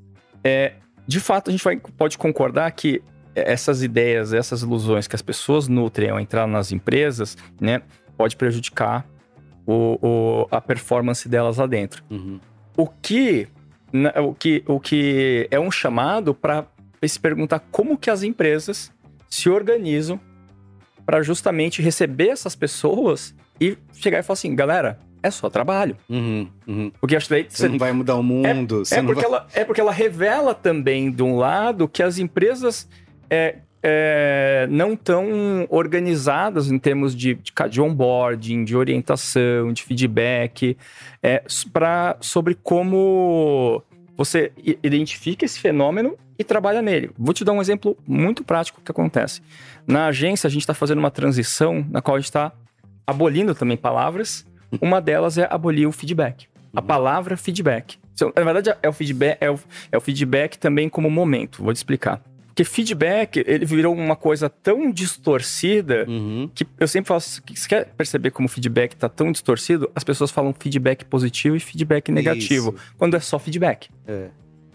é, de fato, a gente vai, pode concordar que essas ideias, essas ilusões que as pessoas nutrem ao entrar nas empresas, né, pode prejudicar o, o, a performance delas lá dentro. Uhum. O, que, o, que, o que é um chamado para se perguntar como que as empresas se organizam para justamente receber essas pessoas e chegar e falar assim, galera, é só trabalho. Uhum, uhum. Porque acho que daí você não vai mudar o mundo. É, é, porque vai... ela, é porque ela revela também, de um lado, que as empresas... É, é, não tão organizadas em termos de, de, de onboarding, de orientação, de feedback, é, pra, sobre como você identifica esse fenômeno e trabalha nele. Vou te dar um exemplo muito prático que acontece. Na agência, a gente está fazendo uma transição na qual a gente está abolindo também palavras. Uma delas é abolir o feedback. A palavra feedback. Na verdade, é o feedback, é o, é o feedback também como momento. Vou te explicar. Porque feedback, ele virou uma coisa tão distorcida, uhum. que eu sempre falo, você quer perceber como o feedback está tão distorcido? As pessoas falam feedback positivo e feedback negativo, Isso. quando é só feedback. É.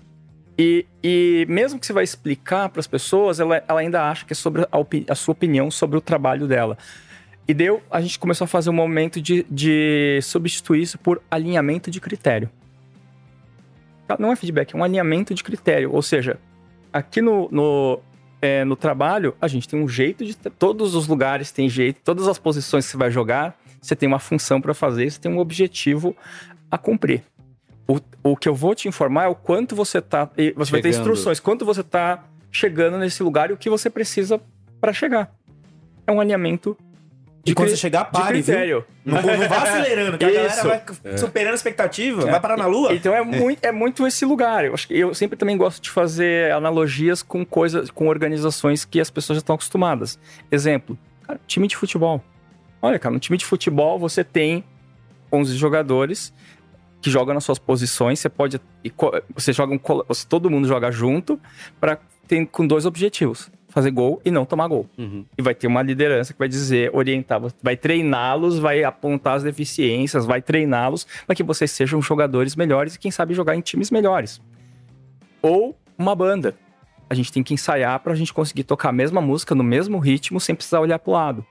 E, e mesmo que você vai explicar para as pessoas, ela, ela ainda acha que é sobre a, a sua opinião sobre o trabalho dela. E deu, a gente começou a fazer um momento de, de substituir isso por alinhamento de critério. Não é feedback, é um alinhamento de critério, ou seja... Aqui no, no, é, no trabalho, a gente tem um jeito de... Todos os lugares têm jeito, todas as posições que você vai jogar, você tem uma função para fazer, você tem um objetivo a cumprir. O, o que eu vou te informar é o quanto você tá... Você chegando. Vai ter instruções, quanto você tá chegando nesse lugar e o que você precisa para chegar. É um alinhamento de E quando cri... você chegar, pare, viu? Não, não vá acelerando, que a galera vai é. superando a expectativa, é. vai parar na lua. Então é muito, é muito esse lugar. Eu, acho que eu sempre também gosto de fazer analogias com coisas, com organizações que as pessoas já estão acostumadas. Exemplo, cara, time de futebol. Olha, cara, no time de futebol você tem onze jogadores que jogam nas suas posições. Você pode... Você joga um, todo mundo joga junto pra, tem, com dois objetivos. fazer gol e não tomar gol. Uhum. E vai ter uma liderança que vai dizer, orientar, vai treiná-los, vai apontar as deficiências, vai treiná-los para que vocês sejam jogadores melhores e quem sabe jogar em times melhores. Ou uma banda. A gente tem que ensaiar para a gente conseguir tocar a mesma música no mesmo ritmo sem precisar olhar para o lado.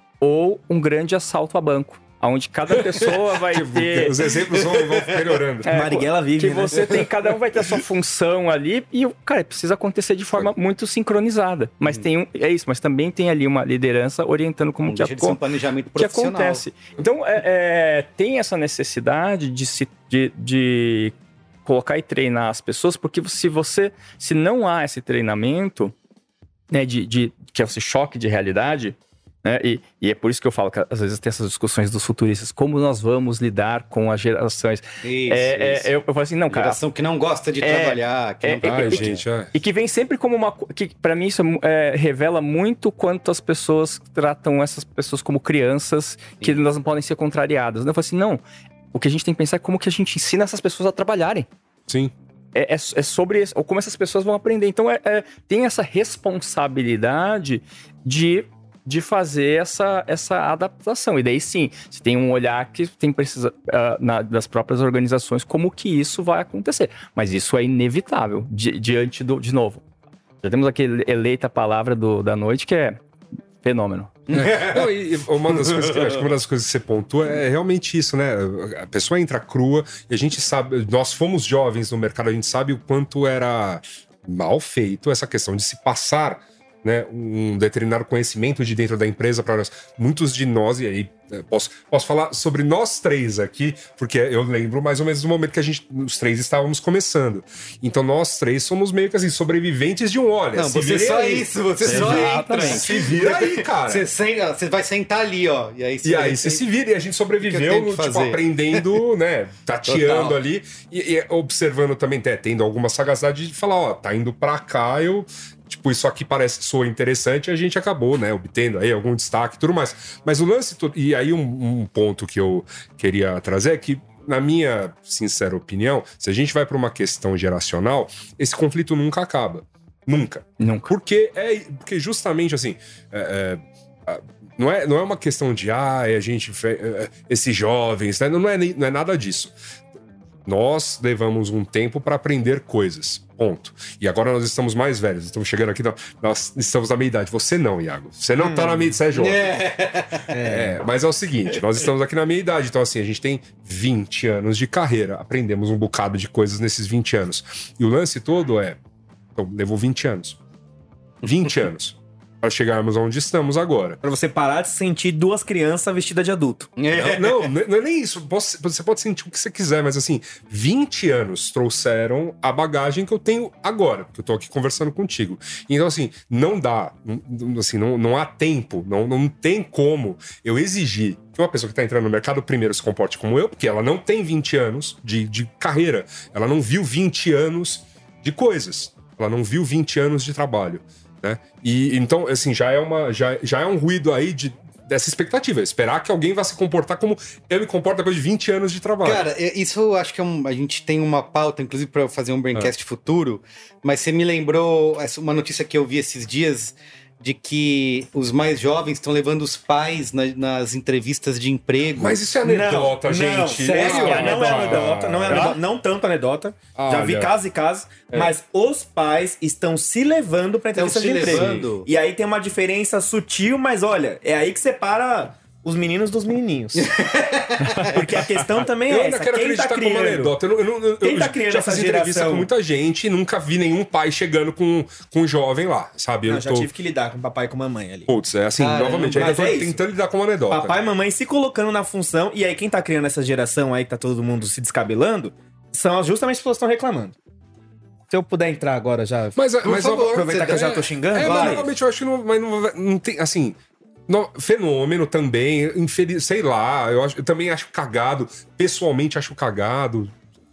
Ou um grande assalto a banco, onde cada pessoa vai ter... Os exemplos vão, vão melhorando. É, Marighella vive, que né? você tem, cada um vai ter a sua função ali e, cara, precisa acontecer de forma muito sincronizada. Mas hum. tem um, é isso, mas também tem ali uma liderança orientando como Não que, deixa de ser um planejamento que profissional. acontece. Então, é, é, tem essa necessidade de, se, de, de colocar e treinar as pessoas, porque se você, se não há esse treinamento, né, de, de, que é esse choque de realidade... Né? E, e é por isso que eu falo que às vezes tem essas discussões dos futuristas, como nós vamos lidar com as gerações. Isso, é, isso. É, eu, eu falo assim, não, cara. Geração que não gosta de é, trabalhar. Que é, não tá... Ai, e, gente, é. e que vem sempre como uma... que para mim isso é, revela muito quanto as pessoas tratam essas pessoas como crianças, que elas não podem ser contrariadas. Eu falo assim, não. O que a gente tem que pensar é como que a gente ensina essas pessoas a trabalharem. Sim. É, é, é sobre ou como essas pessoas vão aprender. Então, é, é, tem essa responsabilidade de... de fazer essa, essa adaptação. E daí sim, você tem um olhar que tem precisa uh, na, das próprias organizações como que isso vai acontecer. Mas isso é inevitável, di, diante do... De novo, já temos aqui eleita a palavra do, da noite, que é fenômeno. É. Não, e uma das coisas que, acho que uma das coisas que você pontua é realmente isso, né? A pessoa entra crua e a gente sabe... Nós fomos jovens no mercado, a gente sabe o quanto era mal feito essa questão de se passar... Né, um determinado conhecimento de dentro da empresa para nós. Muitos de nós, e aí posso, posso falar sobre nós três aqui, porque eu lembro mais ou menos do momento que a gente, os três estávamos começando. Então nós três somos meio que assim, sobreviventes de um olha. Não, você só aí. isso, você só entra. Se vira aí, cara. Você, senta, você vai sentar ali, ó. E aí você, e aí você se vira, e a gente sobreviveu, tipo, aprendendo, né, tateando Total. ali, e, e observando também, até, tendo alguma sagacidade de falar, ó, tá indo pra cá, eu... Tipo, isso aqui parece soa interessante e a gente acabou, né, obtendo aí algum destaque e tudo mais. Mas o lance... E aí um, um ponto que eu queria trazer é que, na minha sincera opinião, se a gente vai para uma questão geracional, esse conflito nunca acaba. Nunca. Nunca. Porque, é, porque justamente, assim... É, é, não, é, não é uma questão de, ah, a gente... Esses jovens... Né? Não, é, não é nada disso. Nós levamos um tempo para aprender coisas, ponto. E agora nós estamos mais velhos, estamos chegando aqui, nós estamos na meia-idade. Você não, Iago. Você não hum. tá na meia-idade, você é jovem. É. É, mas é o seguinte, nós estamos aqui na meia-idade, então assim, a gente tem vinte anos de carreira, aprendemos um bocado de coisas nesses vinte anos. E o lance todo é, então, levou vinte anos. vinte anos. Para chegarmos onde estamos agora. Para você parar de sentir duas crianças vestidas de adulto. É. Não, não, não é nem isso. Você pode sentir o que você quiser, mas assim, vinte anos trouxeram a bagagem que eu tenho agora, que eu tô aqui conversando contigo. Então, assim, não dá, assim, não, não há tempo, não, não tem como eu exigir que uma pessoa que está entrando no mercado primeiro se comporte como eu, porque ela não tem vinte anos de, de carreira, ela não viu vinte anos de coisas, ela não viu vinte anos de trabalho. Né? E então, assim, já é, uma, já, já é um ruído aí de, dessa expectativa. Esperar que alguém vá se comportar como eu me comporto depois de vinte anos de trabalho. Cara, isso eu acho que é um, a gente tem uma pauta, inclusive, para fazer um Braincast ah. futuro, mas você me lembrou essa, uma notícia que eu vi esses dias de que os mais jovens estão levando os pais na, nas entrevistas de emprego. Mas isso é anedota, não, gente. Não, sério? Ah, não é anedota, não é anedota, não tanto anedota. Ah, Já vi casos e casos, é. mas os pais estão se levando para entrevista de emprego. Levando. E aí tem uma diferença sutil, mas olha, é aí que separa os meninos dos menininhos. Porque a questão também é eu essa. ainda quero Quem acreditar tá criando, como anedota. Eu, eu, eu, quem eu tá criando já essa fiz entrevista geração? com muita gente e nunca vi nenhum pai chegando com, com um jovem lá, sabe? Não, eu já tô... tive que lidar com papai e com mamãe ali. Putz, é assim, ah, novamente, ainda tô é tentando lidar com uma anedota. Papai e mamãe se colocando na função, e aí quem tá criando essa geração aí, que tá todo mundo se descabelando, são justamente as pessoas que estão reclamando. Se eu puder entrar agora já... Mas, por mas favor, eu, aproveitar que eu já tô xingando. É, vai. mas novamente eu acho que não, mas não, não tem, assim... No, fenômeno também, infeliz, sei lá, eu, acho, eu também acho cagado, pessoalmente acho cagado,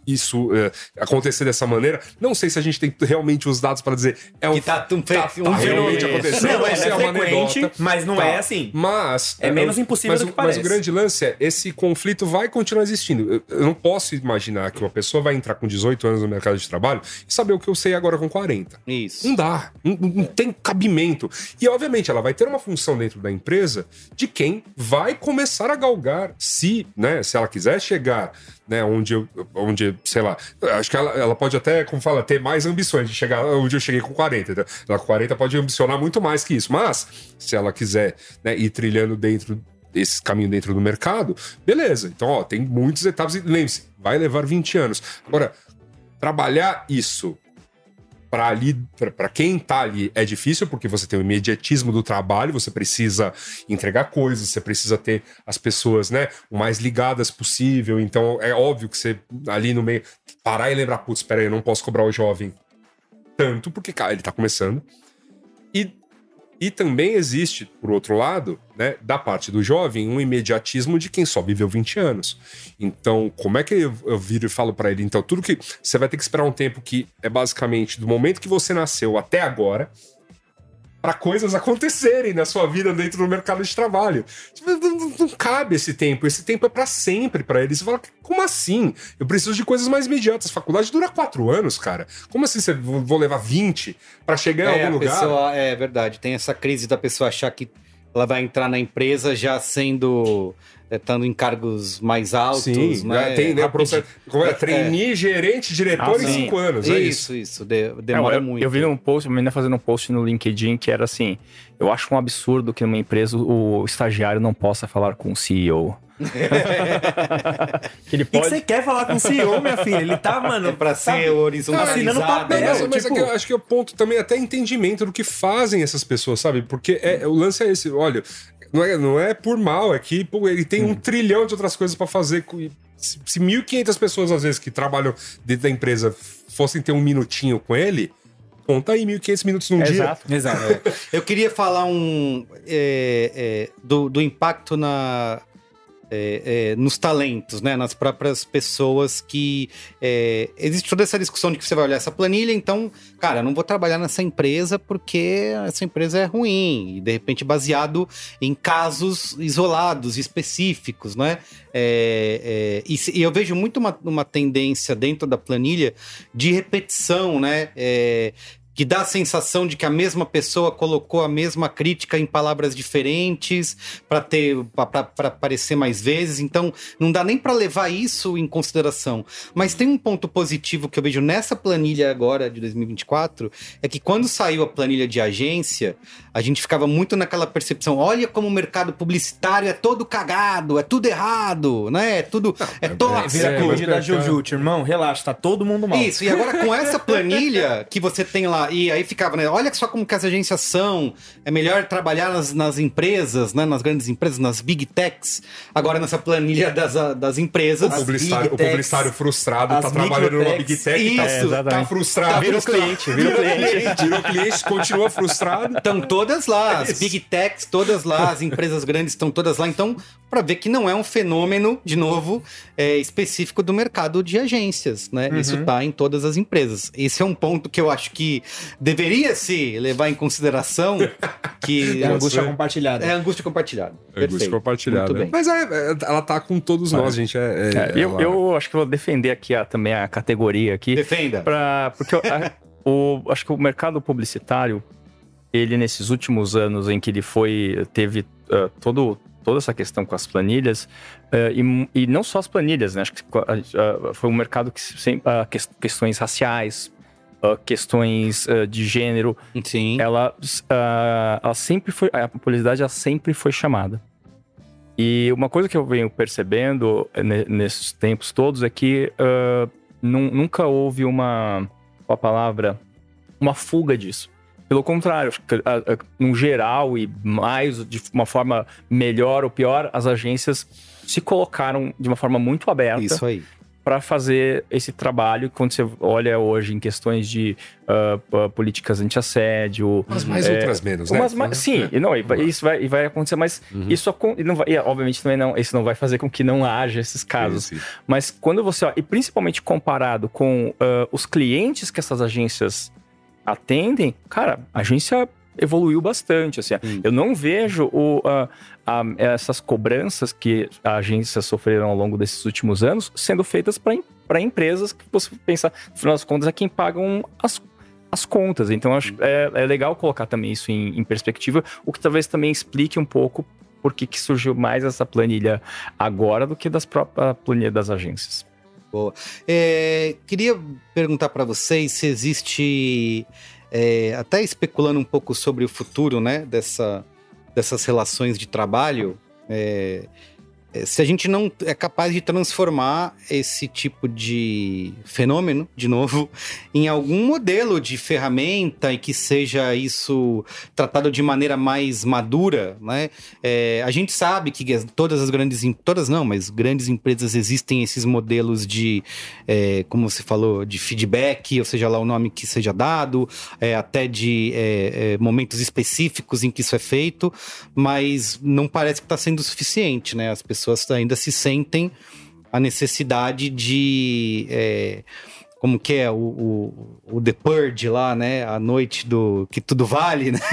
isso uh, acontecer dessa maneira. Não sei se a gente tem realmente os dados para dizer é um, que tá, um, tá, um tá realmente fenômeno. acontecendo. Não, é, Essa é uma frequente, anedota. mas não Tá. é assim. Mas É menos impossível mas, do que o- parece. Mas o grande lance é, esse conflito vai continuar existindo. Eu, eu não posso imaginar que uma pessoa vai entrar com dezoito anos no mercado de trabalho e saber o que eu sei agora com quarenta. Isso. Não dá, não, não tem cabimento. E, obviamente, ela vai ter uma função dentro da empresa de quem vai começar a galgar, se, né, se ela quiser chegar, né, onde, eu, onde, sei lá, acho que ela, ela pode até, como fala, ter mais ambições de chegar onde eu cheguei com quarenta. Então, ela com quarenta pode ambicionar muito mais que isso, mas se ela quiser, né, ir trilhando dentro esse caminho dentro do mercado, beleza. Então, ó, tem muitas etapas e lembre-se, vai levar vinte anos. Agora, trabalhar isso para ali, para quem tá ali é difícil, porque você tem o imediatismo do trabalho, você precisa entregar coisas, você precisa ter as pessoas, né, o mais ligadas possível. Então é óbvio que você ali no meio parar e lembrar, putz, espera aí, eu não posso cobrar o jovem tanto, porque cara, ele tá começando. E E também existe, por outro lado, né, da parte do jovem, um imediatismo de quem só viveu vinte anos. Então, como é que eu, eu viro e falo pra ele? Então, tudo que você vai ter que esperar um tempo que é basicamente do momento que você nasceu até agora, para coisas acontecerem na sua vida dentro do mercado de trabalho. Não, não, não cabe esse tempo. Esse tempo é para sempre para eles. Você fala, como assim? Eu preciso de coisas mais imediatas. A faculdade dura quatro anos, cara. Como assim você vou levar vinte para chegar É, em algum a lugar? pessoa, é verdade. Tem essa crise da pessoa achar que ela vai entrar na empresa já sendo... estando em cargos mais altos, Sim, né? tem, né? Rapidinho. Processo, como é? Trainee, gerente, diretor Ah, em sim. cinco anos. É isso. Isso, isso. De- demora Não, eu, muito. eu vi um post, uma menina fazendo um post no LinkedIn que era assim: eu acho um absurdo que numa empresa o estagiário não possa falar com o C E O. que ele E que pode. você quer falar com o C E O, minha filha? Ele tá, mano... É pra sabe? ser horizontalizado. assinando papel. né? Mas, mas tipo- é que eu acho que é o ponto também até entendimento do que fazem essas pessoas, sabe? Porque é, o lance é esse, olha, não é, não é por mal, é que pô, ele tem um trilhão de outras coisas pra fazer. com- Se, se mil e quinhentas pessoas, às vezes, que trabalham dentro da empresa fossem ter um minutinho com ele, conta aí mil e quinhentos minutos num dia. Exato. Exato. Eu queria falar um é, é, do, do impacto na, é, é, nos talentos, né? Nas próprias pessoas que... é, existe toda essa discussão de que você vai olhar essa planilha, então, cara, eu não vou trabalhar nessa empresa porque essa empresa é ruim. E, de repente, baseado em casos isolados, específicos, né? É, é, e, se- e eu vejo muito uma, uma tendência dentro da planilha de repetição, né? É, que dá a sensação de que a mesma pessoa colocou a mesma crítica em palavras diferentes para ter para aparecer mais vezes, então não dá nem para levar isso em consideração. Mas tem um ponto positivo que eu vejo nessa planilha agora de dois mil e vinte e quatro, é que quando saiu a planilha de agência, a gente ficava muito naquela percepção, olha como o mercado publicitário é todo cagado, é tudo errado, né? É tudo é, tóxico. Vira É, clube mas, da cara, Jujutsu, irmão. Relaxa, tá todo mundo mal. Isso, e agora com essa planilha que você tem lá, e aí ficava, né? Olha só como que as agências são, é melhor trabalhar nas, nas empresas, né? Nas grandes empresas, nas big techs. Agora nessa planilha das, das empresas. O publicitário, big o techs, publicitário frustrado as tá trabalhando numa microtechs. big tech, tá, Isso, tá exatamente. frustrado. Virou cliente, virou cliente. Virou cliente, continua frustrado. Estão todas lá, as Isso. big techs, todas lá, as empresas grandes estão todas lá. Então, para ver que não é um fenômeno, de novo, é, específico do mercado de agências, né? Isso tá em todas as empresas. Esse é um ponto que eu acho que deveria se levar em consideração, que É angústia Você- compartilhada. é angústia compartilhada. É gosto Perfeito. compartilhado. Muito bem. Mas é, é, ela tá com todos nós, gente. É, é- É, eu, ela- eu acho que vou defender aqui a- também a categoria aqui. Defenda. Pra, porque eu, a- o, acho que o mercado publicitário, ele nesses últimos anos em que ele foi, teve ah, todo, toda essa questão com as planilhas, ah, e, e não só as planilhas, né? Acho que ah, foi um mercado que sempre, ah, que- questões raciais, ah, questões ah, de gênero, Sim. ela, ah, ela sempre foi, a publicidade ela sempre foi chamada. E uma coisa que eu venho percebendo ne- nesses tempos todos é que ah, nun- nunca houve uma, uma palavra, uma fuga disso. Pelo contrário, acho que, ah, ah, no geral e mais de uma forma melhor ou pior, as agências se colocaram de uma forma muito aberta Isso aí. para fazer esse trabalho. Quando você olha hoje em questões de uh, políticas anti-assédio... Umas mais, é, outras menos, né? Umas mais, sim, é. não, isso vai, vai acontecer, mas uhum. isso não vai, obviamente também não, isso não vai fazer com que não haja esses casos. Sim, sim. Mas quando você olha, e principalmente comparado com uh, os clientes que essas agências atendem, cara, a agência evoluiu bastante, assim. Hum. Eu não vejo o, uh, a, essas cobranças que as agências sofreram ao longo desses últimos anos sendo feitas para empresas que você pensa, no final das contas, é quem pagam as, as contas. Então, acho é, é legal colocar também isso em, em perspectiva, o que talvez também explique um pouco por que surgiu mais essa planilha agora do que das próprias planilhas das agências. Boa. É, queria perguntar para vocês se existe... É, até especulando um pouco sobre o futuro, né, dessa, dessas relações de trabalho, é, é, se a gente não é capaz de transformar esse tipo de fenômeno, de novo, em algum modelo de ferramenta e que seja isso tratado de maneira mais madura, né? É, a gente sabe que todas as grandes, todas não, mas grandes empresas existem esses modelos de, é, como você falou, de feedback, ou seja lá o nome que seja dado, é, até de é, é, momentos específicos em que isso é feito, mas não parece que está sendo suficiente, né? As pessoas pessoas ainda se sentem a necessidade de... É, como que é? O, o, o The Purge lá, né? A noite do... que tudo vale, né?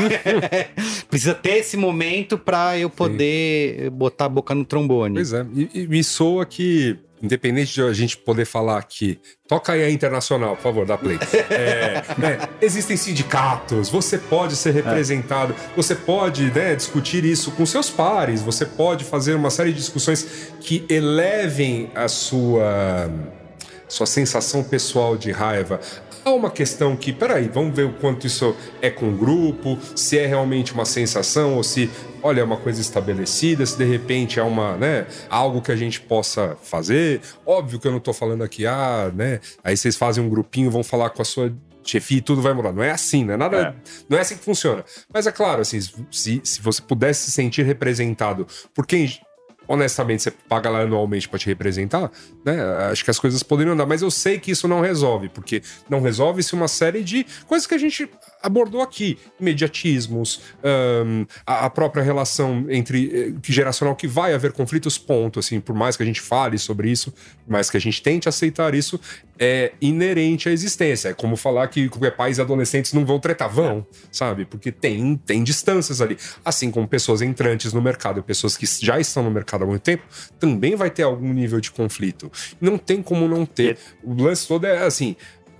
Precisa ter esse momento para eu poder Sim. botar a boca no trombone. Pois é. E, e me soa que... Independente de a gente poder falar aqui, toca aí a internacional, por favor, dá play. É, né, existem sindicatos, você pode ser representado, é. você pode, né, discutir isso com seus pares, você pode fazer uma série de discussões que elevem a sua, sua sensação pessoal de raiva. Há uma questão que, peraí, vamos ver o quanto isso é com o grupo, se é realmente uma sensação ou se, olha, é uma coisa estabelecida, se de repente é uma, né, algo que a gente possa fazer. Óbvio que eu não tô falando aqui, ah, né, aí vocês fazem um grupinho, vão falar com a sua chefia e tudo vai mudar. Não é assim, não é nada, é. não é assim que funciona. Mas é claro, assim, se, se você pudesse se sentir representado por quem... honestamente, você paga lá anualmente para te representar, né? Acho que as coisas poderiam andar, mas eu sei que isso não resolve, porque não resolve-se uma série de coisas que a gente abordou aqui. Imediatismos, um, a, a própria relação entre que geracional, que vai haver conflitos, ponto, assim, por mais que a gente fale sobre isso, por mais que a gente tente aceitar isso, é inerente à existência. É como falar que pais e adolescentes não vão tretar, vão, sabe? Porque tem, tem distâncias ali. Assim como pessoas entrantes no mercado e pessoas que já estão no mercado há muito tempo, também vai ter algum nível de conflito. Não tem como não ter. O lance todo é assim,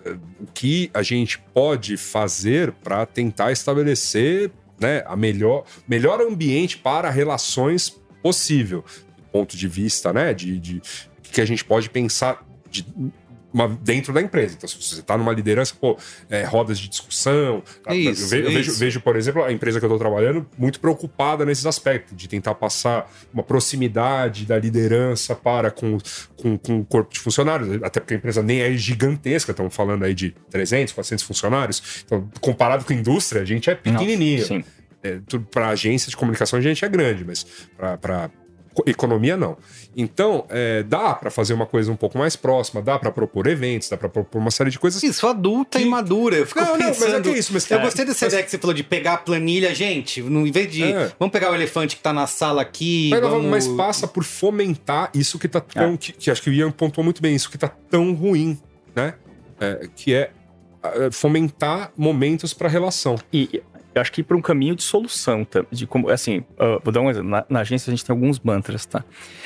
o que a gente pode fazer para tentar estabelecer, né, a melhor, melhor ambiente para relações possível, do ponto de vista, né, de, de que a gente pode pensar de, uma, dentro da empresa. Então, se você está numa liderança, pô, é, rodas de discussão. Isso, eu, vejo, eu vejo, vejo, por exemplo, a empresa que eu estou trabalhando muito preocupada nesses aspectos, de tentar passar uma proximidade da liderança para com, com, com o corpo de funcionários, até porque a empresa nem é gigantesca, estamos falando aí de trezentos, quatrocentos funcionários. Então, comparado com a indústria, a gente é pequenininho. Nossa, é, para agência de comunicação, a gente é grande, mas para economia não. Então, é, dá para fazer uma coisa um pouco mais próxima, dá para propor eventos, dá para propor uma série de coisas. Isso, adulta que... e madura. Eu fico não, pensando. Não, mas é que é isso, mas, eu é, gostei dessa mas... ideia que você falou de pegar a planilha, gente, no, em vez de. É. Vamos pegar o elefante que tá na sala aqui. Mas, vamos... mas passa por fomentar isso que tá tão. É. Que, que acho que o Ian pontuou muito bem, isso que tá tão ruim, né? É, que é fomentar momentos para relação. E. Eu acho que ir para um caminho de solução, tá? De como, assim, uh, vou dar um exemplo. Na, na agência a gente tem alguns mantras, tá?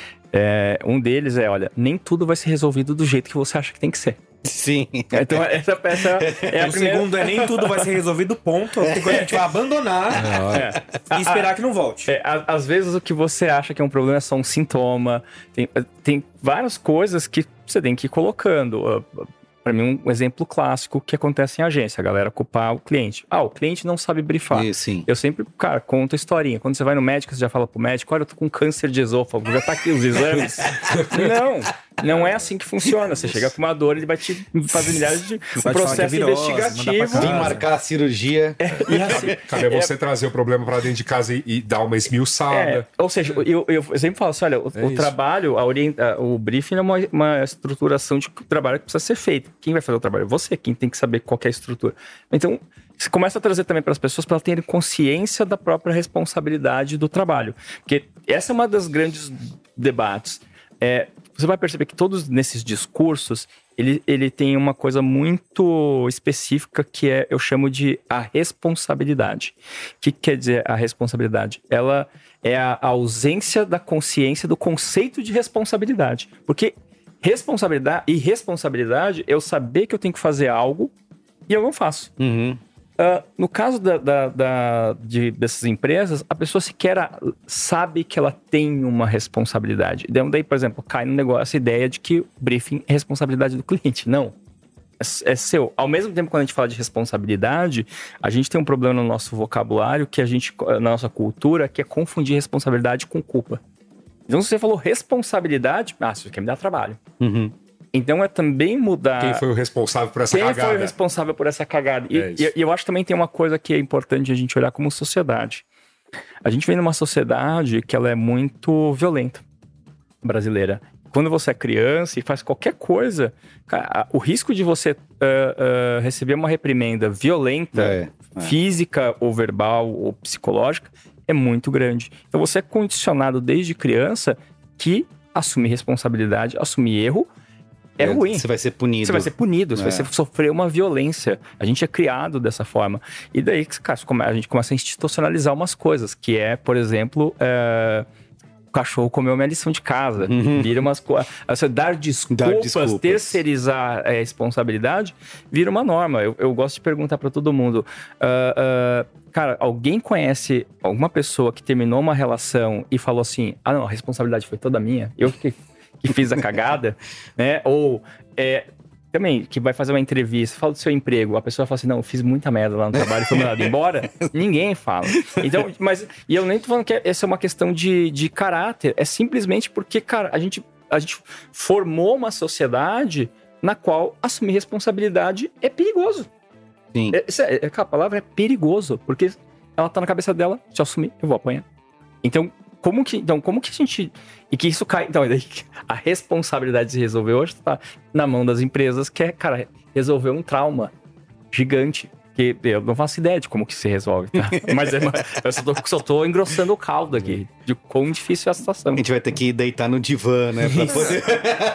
É, um deles é, olha, nem tudo vai ser resolvido do jeito que você acha que tem que ser. Sim. Então essa peça é a o primeira... segundo é nem tudo vai ser resolvido, ponto. É porque a gente vai abandonar é. e esperar que não volte. É, às vezes o que você acha que é um problema é só um sintoma. Tem, tem várias coisas que você tem que ir colocando. Para mim, um exemplo clássico que acontece em agência, a galera culpar o cliente. Ah, o cliente não sabe brifar. E, sim. Eu sempre, cara, conto a historinha. Quando você vai no médico, você já fala pro médico, olha, eu tô com câncer de esôfago, já tá aqui os exames. Não, não é assim que funciona. Você chega com uma dor, ele vai te fazer milhares de processos investigativos. Vim marcar a cirurgia. É, e assim, Cabe é você trazer o problema para dentro de casa e, e dar uma esmiuçada. É, ou seja, eu, eu sempre falo assim, olha, o, É o isso. trabalho, a orienta, o briefing é uma, uma estruturação de trabalho que precisa ser feito. Quem vai fazer o trabalho? Você, quem tem que saber qual que é a estrutura. Então, você começa a trazer também para as pessoas para elas terem consciência da própria responsabilidade do trabalho. Porque essa é uma das grandes debates. É, você vai perceber que todos nesses discursos, ele, ele tem uma coisa muito específica que é, eu chamo de a responsabilidade. O que quer dizer a responsabilidade? Ela é a ausência da consciência do conceito de responsabilidade. Porque responsabilidade e responsabilidade é eu saber que eu tenho que fazer algo e eu não faço. Uhum. Uh, no caso da, da, da, de, dessas empresas, a pessoa sequer sabe que ela tem uma responsabilidade. Daí, por exemplo, cai no negócio essa ideia de que o briefing é responsabilidade do cliente. Não. É, é seu. Ao mesmo tempo, quando a gente fala de responsabilidade, a gente tem um problema no nosso vocabulário, que a gente, na nossa cultura, que é confundir responsabilidade com culpa. Então, se você falou responsabilidade, ah, isso quer me dar trabalho. Uhum. Então, é também mudar... Quem foi o responsável por essa Quem cagada? foi o responsável por essa cagada? E, É isso. e, e eu acho que também tem uma coisa que é importante a gente olhar como sociedade. A gente vem numa sociedade que ela é muito violenta, brasileira. Quando você é criança e faz qualquer coisa, cara, o risco de você uh, uh, receber uma reprimenda violenta, É, é. física ou verbal ou psicológica, é muito grande. Então você é condicionado desde criança que assumir responsabilidade, assumir erro, é, ruim. Você vai ser punido. Você vai ser punido, você É. vai ser, sofrer uma violência. A gente é criado dessa forma. E daí, cara, a gente começa a institucionalizar umas coisas, que é, por exemplo, é, o cachorro comeu minha lição de casa. Uhum. Vira umas coisas... Dar desculpas, Dar desculpas. terceirizar a responsabilidade, vira uma norma. Eu, eu gosto de perguntar pra todo mundo... Uh, uh, cara, alguém conhece alguma pessoa que terminou uma relação e falou assim, ah, não, a responsabilidade foi toda minha? Eu que... que fiz a cagada, né? Ou é, também, que vai fazer uma entrevista, fala do seu emprego, a pessoa fala assim, não, eu fiz muita merda lá no trabalho e foi mandado embora. Ninguém fala. Então, mas, e eu nem tô falando que essa é uma questão de, de caráter, é simplesmente porque, cara, a gente, a gente formou uma sociedade na qual assumir responsabilidade é perigoso. Sim. É, essa, é, a palavra é perigoso, porque ela tá na cabeça dela, se eu assumir, eu vou apanhar. Então, Como que, então, como que a gente... E que isso cai... Então, a responsabilidade de se resolver hoje tá na mão das empresas, que é, cara, resolver um trauma gigante. Que eu não faço ideia de como que se resolve, tá? Mas é, eu só tô, só tô engrossando o caldo aqui, de quão difícil é a situação. A gente vai ter que deitar no divã, né? Pra poder...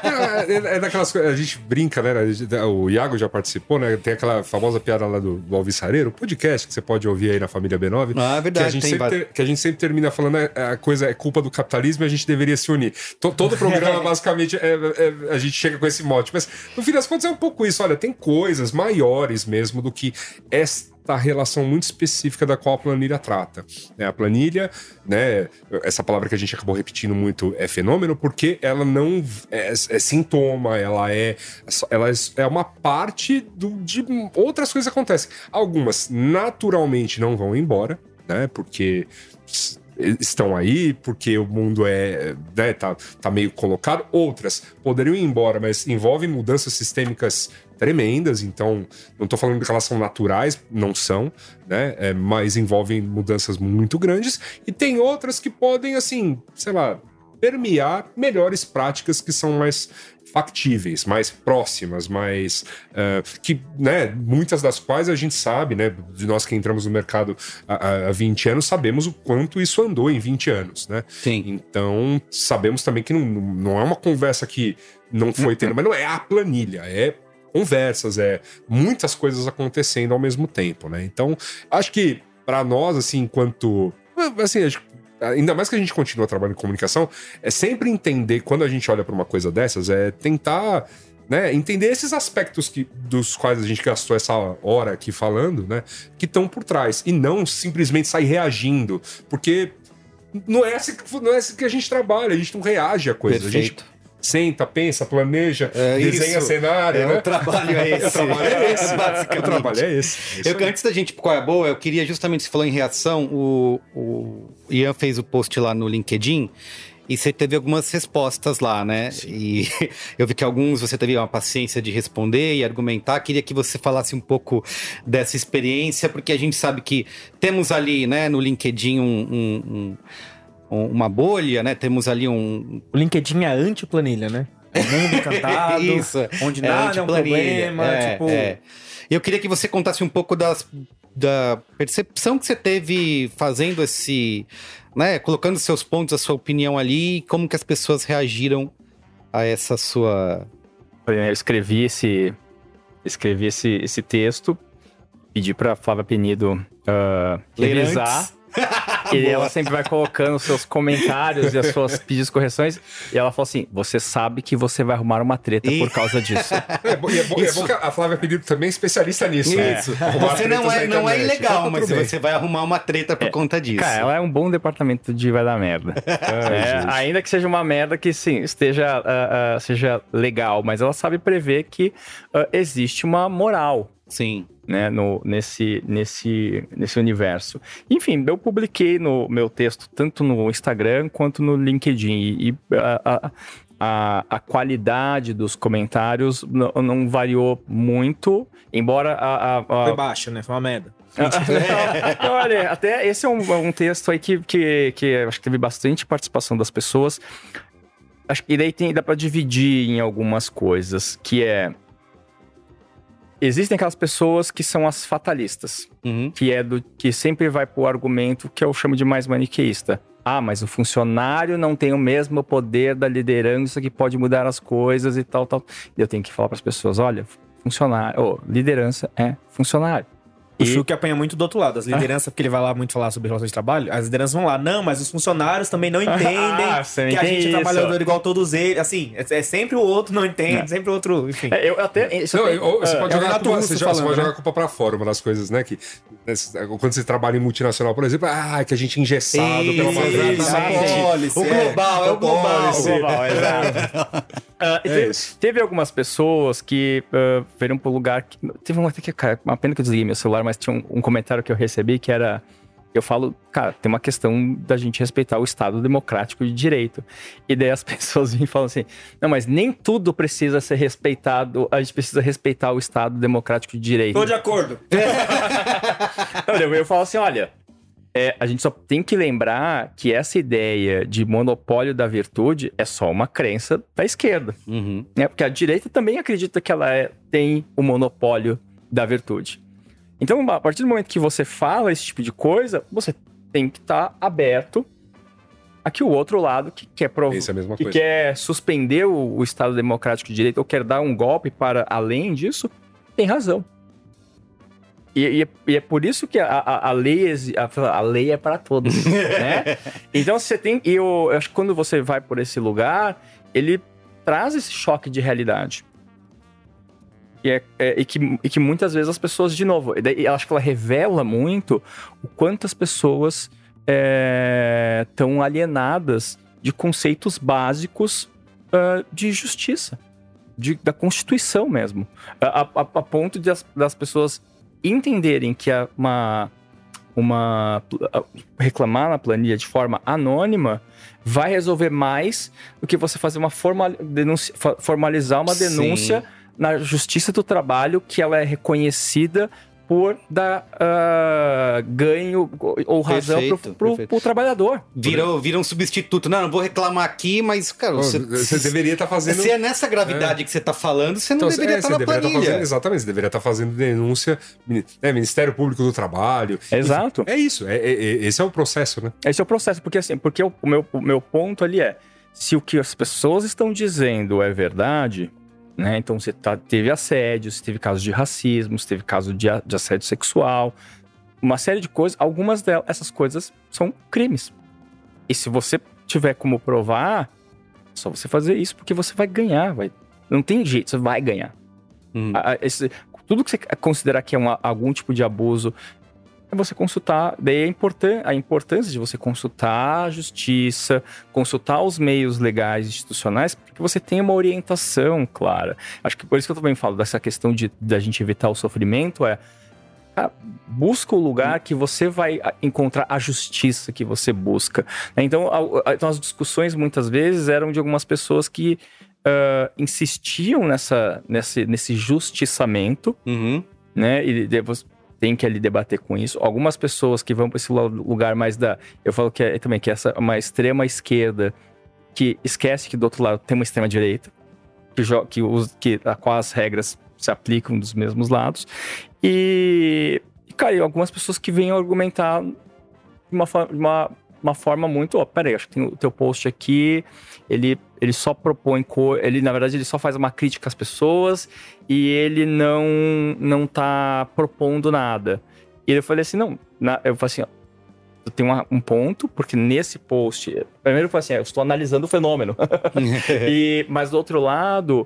É, é, é daquelas coisas, a gente brinca, né? O Iago já participou, né? Tem aquela famosa piada lá do, do Alvissareiro, podcast que você pode ouvir aí na Família B nove. Ah, é verdade. Que a gente, tem sempre, vários. ter, que a gente sempre termina falando, né, a coisa é culpa do capitalismo e a gente deveria se unir. T- todo programa, basicamente, é, é, a gente chega com esse mote. Mas, no fim das contas, é um pouco isso. Olha, tem coisas maiores mesmo do que essa relação muito específica da qual a planilha trata. É, a planilha, né, essa palavra que a gente acabou repetindo muito é fenômeno, porque ela não é, é sintoma, ela é, ela é uma parte do, de outras coisas que acontecem. Algumas naturalmente não vão embora, né, porque estão aí, porque o mundo é, né, tá, tá meio colocado. Outras poderiam ir embora, mas envolvem mudanças sistêmicas tremendas, então não estou falando que elas são naturais, não são, né? É, mas envolvem mudanças muito grandes, e tem outras que podem, assim, sei lá, permear melhores práticas que são mais factíveis, mais próximas, mais uh, que, né, muitas das quais a gente sabe, né, de nós que entramos no mercado há, há vinte anos, sabemos o quanto isso andou em vinte anos, né? Sim. Então, sabemos também que não, não é uma conversa que não foi tendo, mas não é a planilha, é conversas, é muitas coisas acontecendo ao mesmo tempo, né? Então, acho que para nós, assim, enquanto... Assim, acho, ainda mais que a gente continua trabalhando em comunicação, é sempre entender, quando a gente olha para uma coisa dessas, é tentar, né, entender esses aspectos que, dos quais a gente gastou essa hora aqui falando, né, que estão por trás, e não simplesmente sair reagindo, porque não é assim, não é assim que a gente trabalha, a gente não reage a coisa, a gente senta, pensa, planeja, É desenha isso. cenário, É, né? o trabalho é esse. O trabalho é esse. Basicamente. O trabalho é esse. É isso Eu, aí. antes da gente ir pro Qual é a Boa, eu queria justamente, você falou em reação, o, o Ian fez o post lá no LinkedIn e você teve algumas respostas lá, né? Sim. E eu vi que alguns você teve uma paciência de responder e argumentar. Queria que você falasse um pouco dessa experiência, porque a gente sabe que temos ali, né, no LinkedIn um, um, um, uma bolha, né? Temos ali um... O LinkedIn é anti-planilha, né? É mundo encantado, Isso, onde é nada é um problema, é, tipo... é. Eu queria que você contasse um pouco das, da percepção que você teve fazendo esse... né, colocando seus pontos, a sua opinião ali, como que as pessoas reagiram a essa sua... Eu escrevi esse, escrevi esse, esse texto, pedi pra Flávia Penido uh, revisar. E ela sempre vai colocando os seus comentários e as suas pedidos de correções. E ela falou assim: você sabe que você vai arrumar uma treta E... por causa disso. É bom, e é bom, e é bom que a Flávia Penido também é especialista nisso. Isso. Né? Você não é, não é ilegal, tá mas bem. você vai arrumar uma treta por É, conta disso. Cara, ela é um bom departamento de vai dar merda. É, ainda que seja uma merda que, sim, esteja, uh, uh, seja legal, mas ela sabe prever que uh, existe uma moral. Sim. Né, no, nesse, nesse, nesse universo. Enfim, eu publiquei no meu texto tanto no Instagram quanto no LinkedIn. E, e a, a, a qualidade dos comentários não, não variou muito, embora a... a, a... Foi baixo, né? Foi uma merda. Não, olha, até esse é um, um texto aí que, que, que acho que teve bastante participação das pessoas. Acho que daí tem, dá pra dividir em algumas coisas, que é... Existem aquelas pessoas que são as fatalistas, Uhum. que é do que sempre vai pro argumento que eu chamo de mais maniqueísta. Ah, mas o funcionário não tem o mesmo poder da liderança que pode mudar as coisas e tal, tal. E eu tenho que falar para as pessoas, olha, funcionário, oh, liderança é funcionário. O E- Chuck apanha muito do outro lado. As lideranças, porque ele vai lá muito falar sobre relações de trabalho, as lideranças vão lá. Não, mas os funcionários também não entendem Ah, você que a tem gente é isso. trabalhador igual todos eles. Assim, é, é sempre o outro não entende, É. sempre o outro, enfim. É, eu até... Isso Não, tem- ou você ah, pode é o jogar a Renato culpa, Russo você já- você falando, pode né? jogar a culpa pra fora. Uma das coisas, né? Que né, quando você trabalha em multinacional, por exemplo, ah, que a gente é engessado pela Isso, matriz. exatamente. Policy, O é. global, é o global. O global, exato. Ah, e É teve, isso. teve algumas pessoas que uh, viram pro lugar que... Teve uma até que, cara, uma pena que eu desliguei meu celular, mas tinha um, um comentário que eu recebi que era... Eu falo, cara, tem uma questão da gente respeitar o Estado democrático de direito. E daí as pessoas vêm e falam assim, não, mas nem tudo precisa ser respeitado, a gente precisa respeitar o Estado democrático de direito. Tô de acordo. Eu, eu falo assim, olha, é, a gente só tem que lembrar que essa ideia de monopólio da virtude é só uma crença da esquerda. Uhum. Né? Porque a direita também acredita que ela é- tem o monopólio da virtude. Então, a partir do momento que você fala esse tipo de coisa, você tem que estar aberto a que o outro lado que quer provar, Isso é a mesma que coisa. quer suspender o, o Estado Democrático de Direito ou quer dar um golpe para além disso, tem razão. E, e é, e é por isso que a, a, a, lei, exi- a, a lei é para todos, né? Então você tem... E eu, eu acho que quando você vai por esse lugar, ele traz esse choque de realidade. E, é, é- e que, e que muitas vezes as pessoas, de novo, e daí eu acho que ela revela muito o quanto as pessoas estão alienadas de conceitos básicos ah, de justiça, de- da Constituição mesmo. A, a- a ponto de as, das pessoas entenderem que a- uma, uma a- reclamar na planilha de forma anônima vai resolver mais do que você fazer uma formal, denúncia, fa- formalizar uma Sim. denúncia na Justiça do Trabalho, que ela é reconhecida por dar ah, ganho ou razão Perfeito, pro, pro, perfeito. pro trabalhador. Virou, vira um substituto. Não, não vou reclamar aqui, mas, cara, Pô, você, Você deveria estar fazendo. se é nessa gravidade que você tá falando, você não Então, deveria é, estar você na deveria tá planilha. fazendo, exatamente, você deveria estar fazendo denúncia, né, Ministério Público do Trabalho. Exato. É isso, é, é- é- esse é o processo, né? Esse é o processo, porque assim, porque o, o meu, o meu ponto ali é, se o que as pessoas estão dizendo é verdade, né? Então você tá, teve assédio, você teve casos de racismo, você teve caso de, a- de assédio sexual, uma série de coisas, algumas delas, essas coisas são crimes. E se você tiver como provar, é só você fazer isso, porque você vai ganhar, vai. Não tem jeito, você vai ganhar. Hum. A- a- esse- tudo que você considerar que é uma- algum tipo de abuso, é você consultar, daí a, importan a importância de você consultar a justiça, consultar os meios legais institucionais, para que você tenha uma orientação clara. Acho que por isso que eu também falo dessa questão de da gente evitar o sofrimento, é cara, busca o lugar que você vai encontrar a justiça que você busca. Então, a, a, então as discussões muitas vezes eram de algumas pessoas que uh, insistiam nessa, nesse, nesse justiçamento, Uhum. né? E depois tem que ali debater com isso. Algumas pessoas que vão para esse lugar mais da... Eu falo que é também que essa uma extrema esquerda que esquece que do outro lado tem uma extrema direita, que, que, usa, que a qual as regras se aplicam dos mesmos lados. E, e cara, e algumas pessoas que vêm argumentar de uma, uma, uma forma muito... Ó, peraí, acho que tem o teu post aqui, ele, ele só propõe... Cor, ele, na verdade, ele só faz uma crítica às pessoas e ele não, não tá propondo nada. E eu falei assim, não... Na, eu falei assim, ó, eu tenho uma, um ponto, porque nesse post... Primeiro eu falei assim, eu estou analisando o fenômeno. e, mas do outro lado,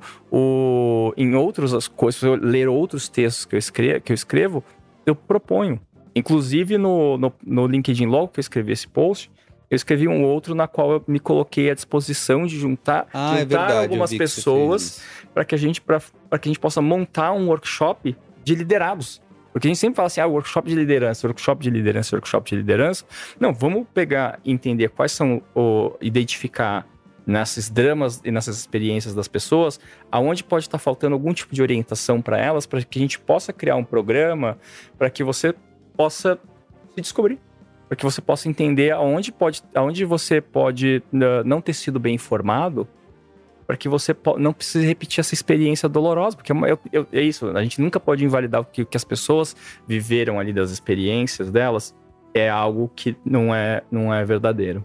o, em outras coisas, se eu ler outros textos que eu escrevo, que eu, escrevo, eu proponho. Inclusive no, no, no LinkedIn, logo que eu escrevi esse post, eu escrevi um outro na qual eu me coloquei à disposição de juntar, Ah, juntar é verdade, algumas pessoas para que a gente para que a gente possa montar um workshop de liderados. Porque a gente sempre fala assim, ah, workshop de liderança, workshop de liderança, workshop de liderança. Não, vamos pegar e entender quais são, o, identificar nesses dramas e nessas experiências das pessoas, aonde pode estar faltando algum tipo de orientação para elas, para que a gente possa criar um programa, para que você possa se descobrir. Para que você possa entender aonde, pode, aonde você pode uh, não ter sido bem informado, para que você não precise repetir essa experiência dolorosa, porque eu, eu, é isso, a gente nunca pode invalidar o que, que as pessoas viveram ali das experiências delas, é algo que não é, não é verdadeiro.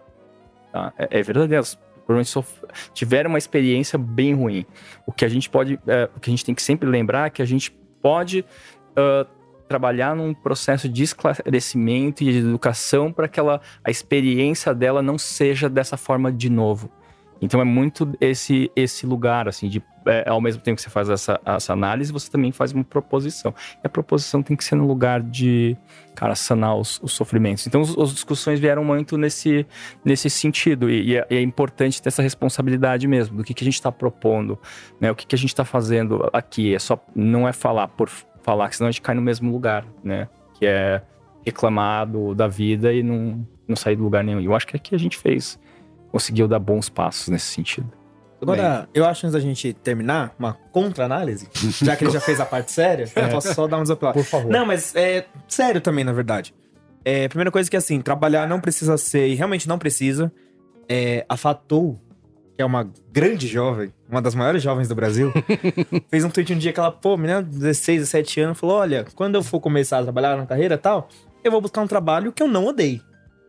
Tá? É, é verdadeiro, elas provavelmente sof- tiveram uma experiência bem ruim. O que a gente pode, é, o que a gente tem que sempre lembrar é que a gente pode uh, trabalhar num processo de esclarecimento e de educação para que ela, a experiência dela não seja dessa forma de novo. Então é muito esse, esse lugar, assim, de é, ao mesmo tempo que você faz essa, essa análise, você também faz uma proposição. E a proposição tem que ser no lugar de, cara, sanar os, os sofrimentos. Então os, as discussões vieram muito nesse, nesse sentido. E, e, é, e é importante ter essa responsabilidade mesmo, do que, que a gente está propondo, né? O que, que a gente está fazendo aqui. É só, não é falar por falar, senão a gente cai no mesmo lugar, né? Que é reclamar do, da vida e não, não sair do lugar nenhum. E eu acho que aqui a gente fez... conseguiu dar bons passos nesse sentido. Agora, eu acho, antes da gente terminar, uma contra-análise, já que ele já fez a parte séria, é. eu posso só dar um desapelado. Por favor. Não, mas é sério também, na verdade. É, a primeira coisa que, assim, trabalhar não precisa ser, e realmente não precisa, é, a Fatou, que é uma grande jovem, uma das maiores jovens do Brasil, fez um tweet um dia que ela, pô, menina, dezesseis, dezessete anos, falou, olha, quando eu for começar a trabalhar na carreira e tal, eu vou buscar um trabalho que eu não odeio.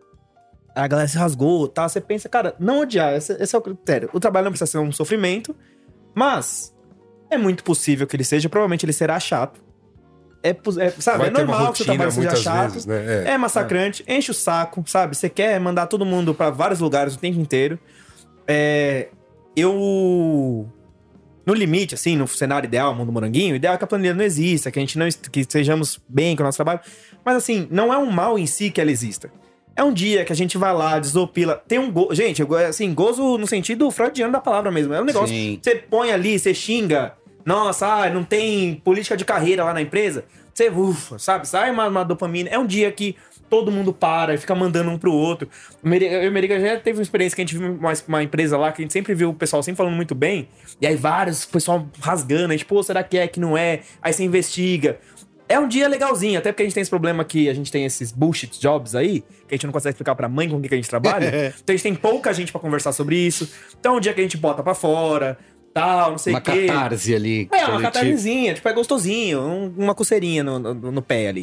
A galera se rasgou, tá? Você pensa, cara, não odiar, esse, esse é o critério. O trabalho não precisa ser um sofrimento, mas é muito possível que ele seja, provavelmente ele será chato. É, é, sabe, Vai é normal que o trabalho seja chato, vezes, né? é. é massacrante, é. enche o saco, sabe? Você quer mandar todo mundo pra vários lugares o tempo inteiro. É, eu... No limite, assim, no cenário ideal, mundo moranguinho, o ideal é que a planilha não exista, que a gente não que estejamos bem com o nosso trabalho. Mas assim, não é um mal em si que ela exista. É um dia que a gente vai lá, desopila. Tem um gozo. Gente, assim, gozo no sentido freudiano da palavra mesmo. É um negócio Sim. que você põe ali, você xinga. Nossa, ah, não tem política de carreira lá na empresa. Você, ufa, sabe? Sai uma, uma dopamina. É um dia que todo mundo para e fica mandando um pro outro. Eu e o Meriga já teve uma experiência que a gente viu uma, uma empresa lá que a gente sempre viu o pessoal sempre falando muito bem. E aí vários, o pessoal rasgando. A gente, pô, será que é, que não é? Aí você investiga. É um dia legalzinho, até porque a gente tem esse problema que a gente tem esses bullshit jobs aí, que a gente não consegue explicar pra mãe com o que a gente trabalha. Então a gente tem pouca gente pra conversar sobre isso. Então é um dia que a gente bota pra fora, tal, não sei o quê. Uma catarse ali. É, uma catarsezinha, tipo, é gostosinho, um, uma coceirinha no, no, no pé ali.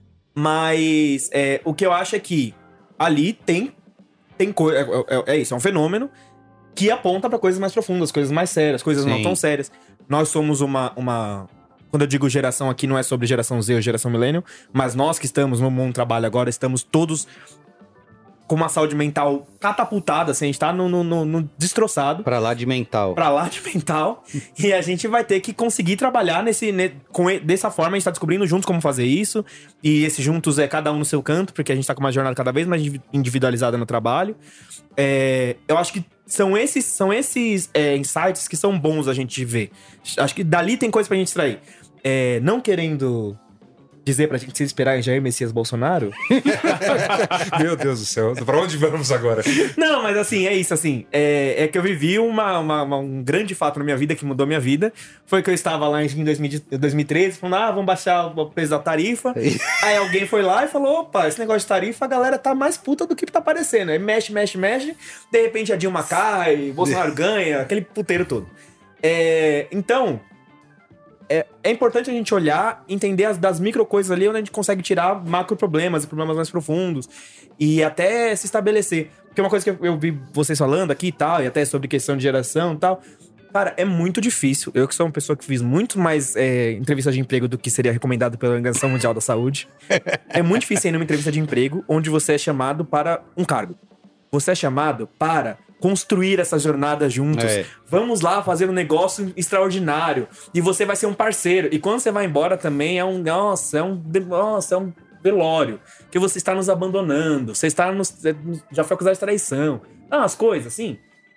Mas é, o que eu acho é que ali tem, tem coisa, é, é, é isso, é um fenômeno que aponta pra coisas mais profundas, coisas mais sérias, coisas Sim. não tão sérias. Nós somos uma... uma Quando eu digo geração aqui, não é sobre geração Z ou geração millennial, mas nós que estamos no mundo do trabalho agora, estamos todos com uma saúde mental catapultada, assim, a gente tá no, no, no, no destroçado. Pra lá de mental. Pra lá de mental. E a gente vai ter que conseguir trabalhar nesse, ne, com, dessa forma. A gente tá descobrindo juntos como fazer isso. E esse juntos é cada um no seu canto, porque a gente tá com uma jornada cada vez mais individualizada no trabalho. É, eu acho que são esses, são esses é, insights que são bons a gente ver. Acho que dali tem coisa pra gente extrair. É, não querendo dizer pra gente se esperar em Jair Messias Bolsonaro. Meu Deus do céu, pra onde vamos agora? Não, mas assim, é isso, assim. É, é que eu vivi uma, uma, uma, um grande fato na minha vida, que mudou minha vida. Foi que eu estava lá em dois mil e treze, falando, ah, vamos baixar o preço da tarifa. Aí alguém foi lá e falou, opa, esse negócio de tarifa, a galera tá mais puta do que tá parecendo. Aí mexe, mexe, mexe, de repente a Dilma cai, Bolsonaro ganha, aquele puteiro todo. É, então... É, é importante a gente olhar, entender as, das micro coisas ali, onde a gente consegue tirar macro problemas e problemas mais profundos e até se estabelecer. Porque uma coisa que eu, eu vi vocês falando aqui e tal, e até sobre questão de geração e tal, cara, é muito difícil. Eu que sou uma pessoa que fiz muito mais é, entrevistas de emprego do que seria recomendado pela Organização Mundial da Saúde. É muito difícil ir numa entrevista de emprego onde você é chamado para um cargo. Você é chamado para construir essa jornada juntos. É. Vamos lá fazer um negócio extraordinário. E você vai ser um parceiro. E quando você vai embora também é um... Nossa, é um, nossa, é um velório. Que você está nos abandonando. Você está nos... Já foi acusado de traição. Ah, as coisas, assim.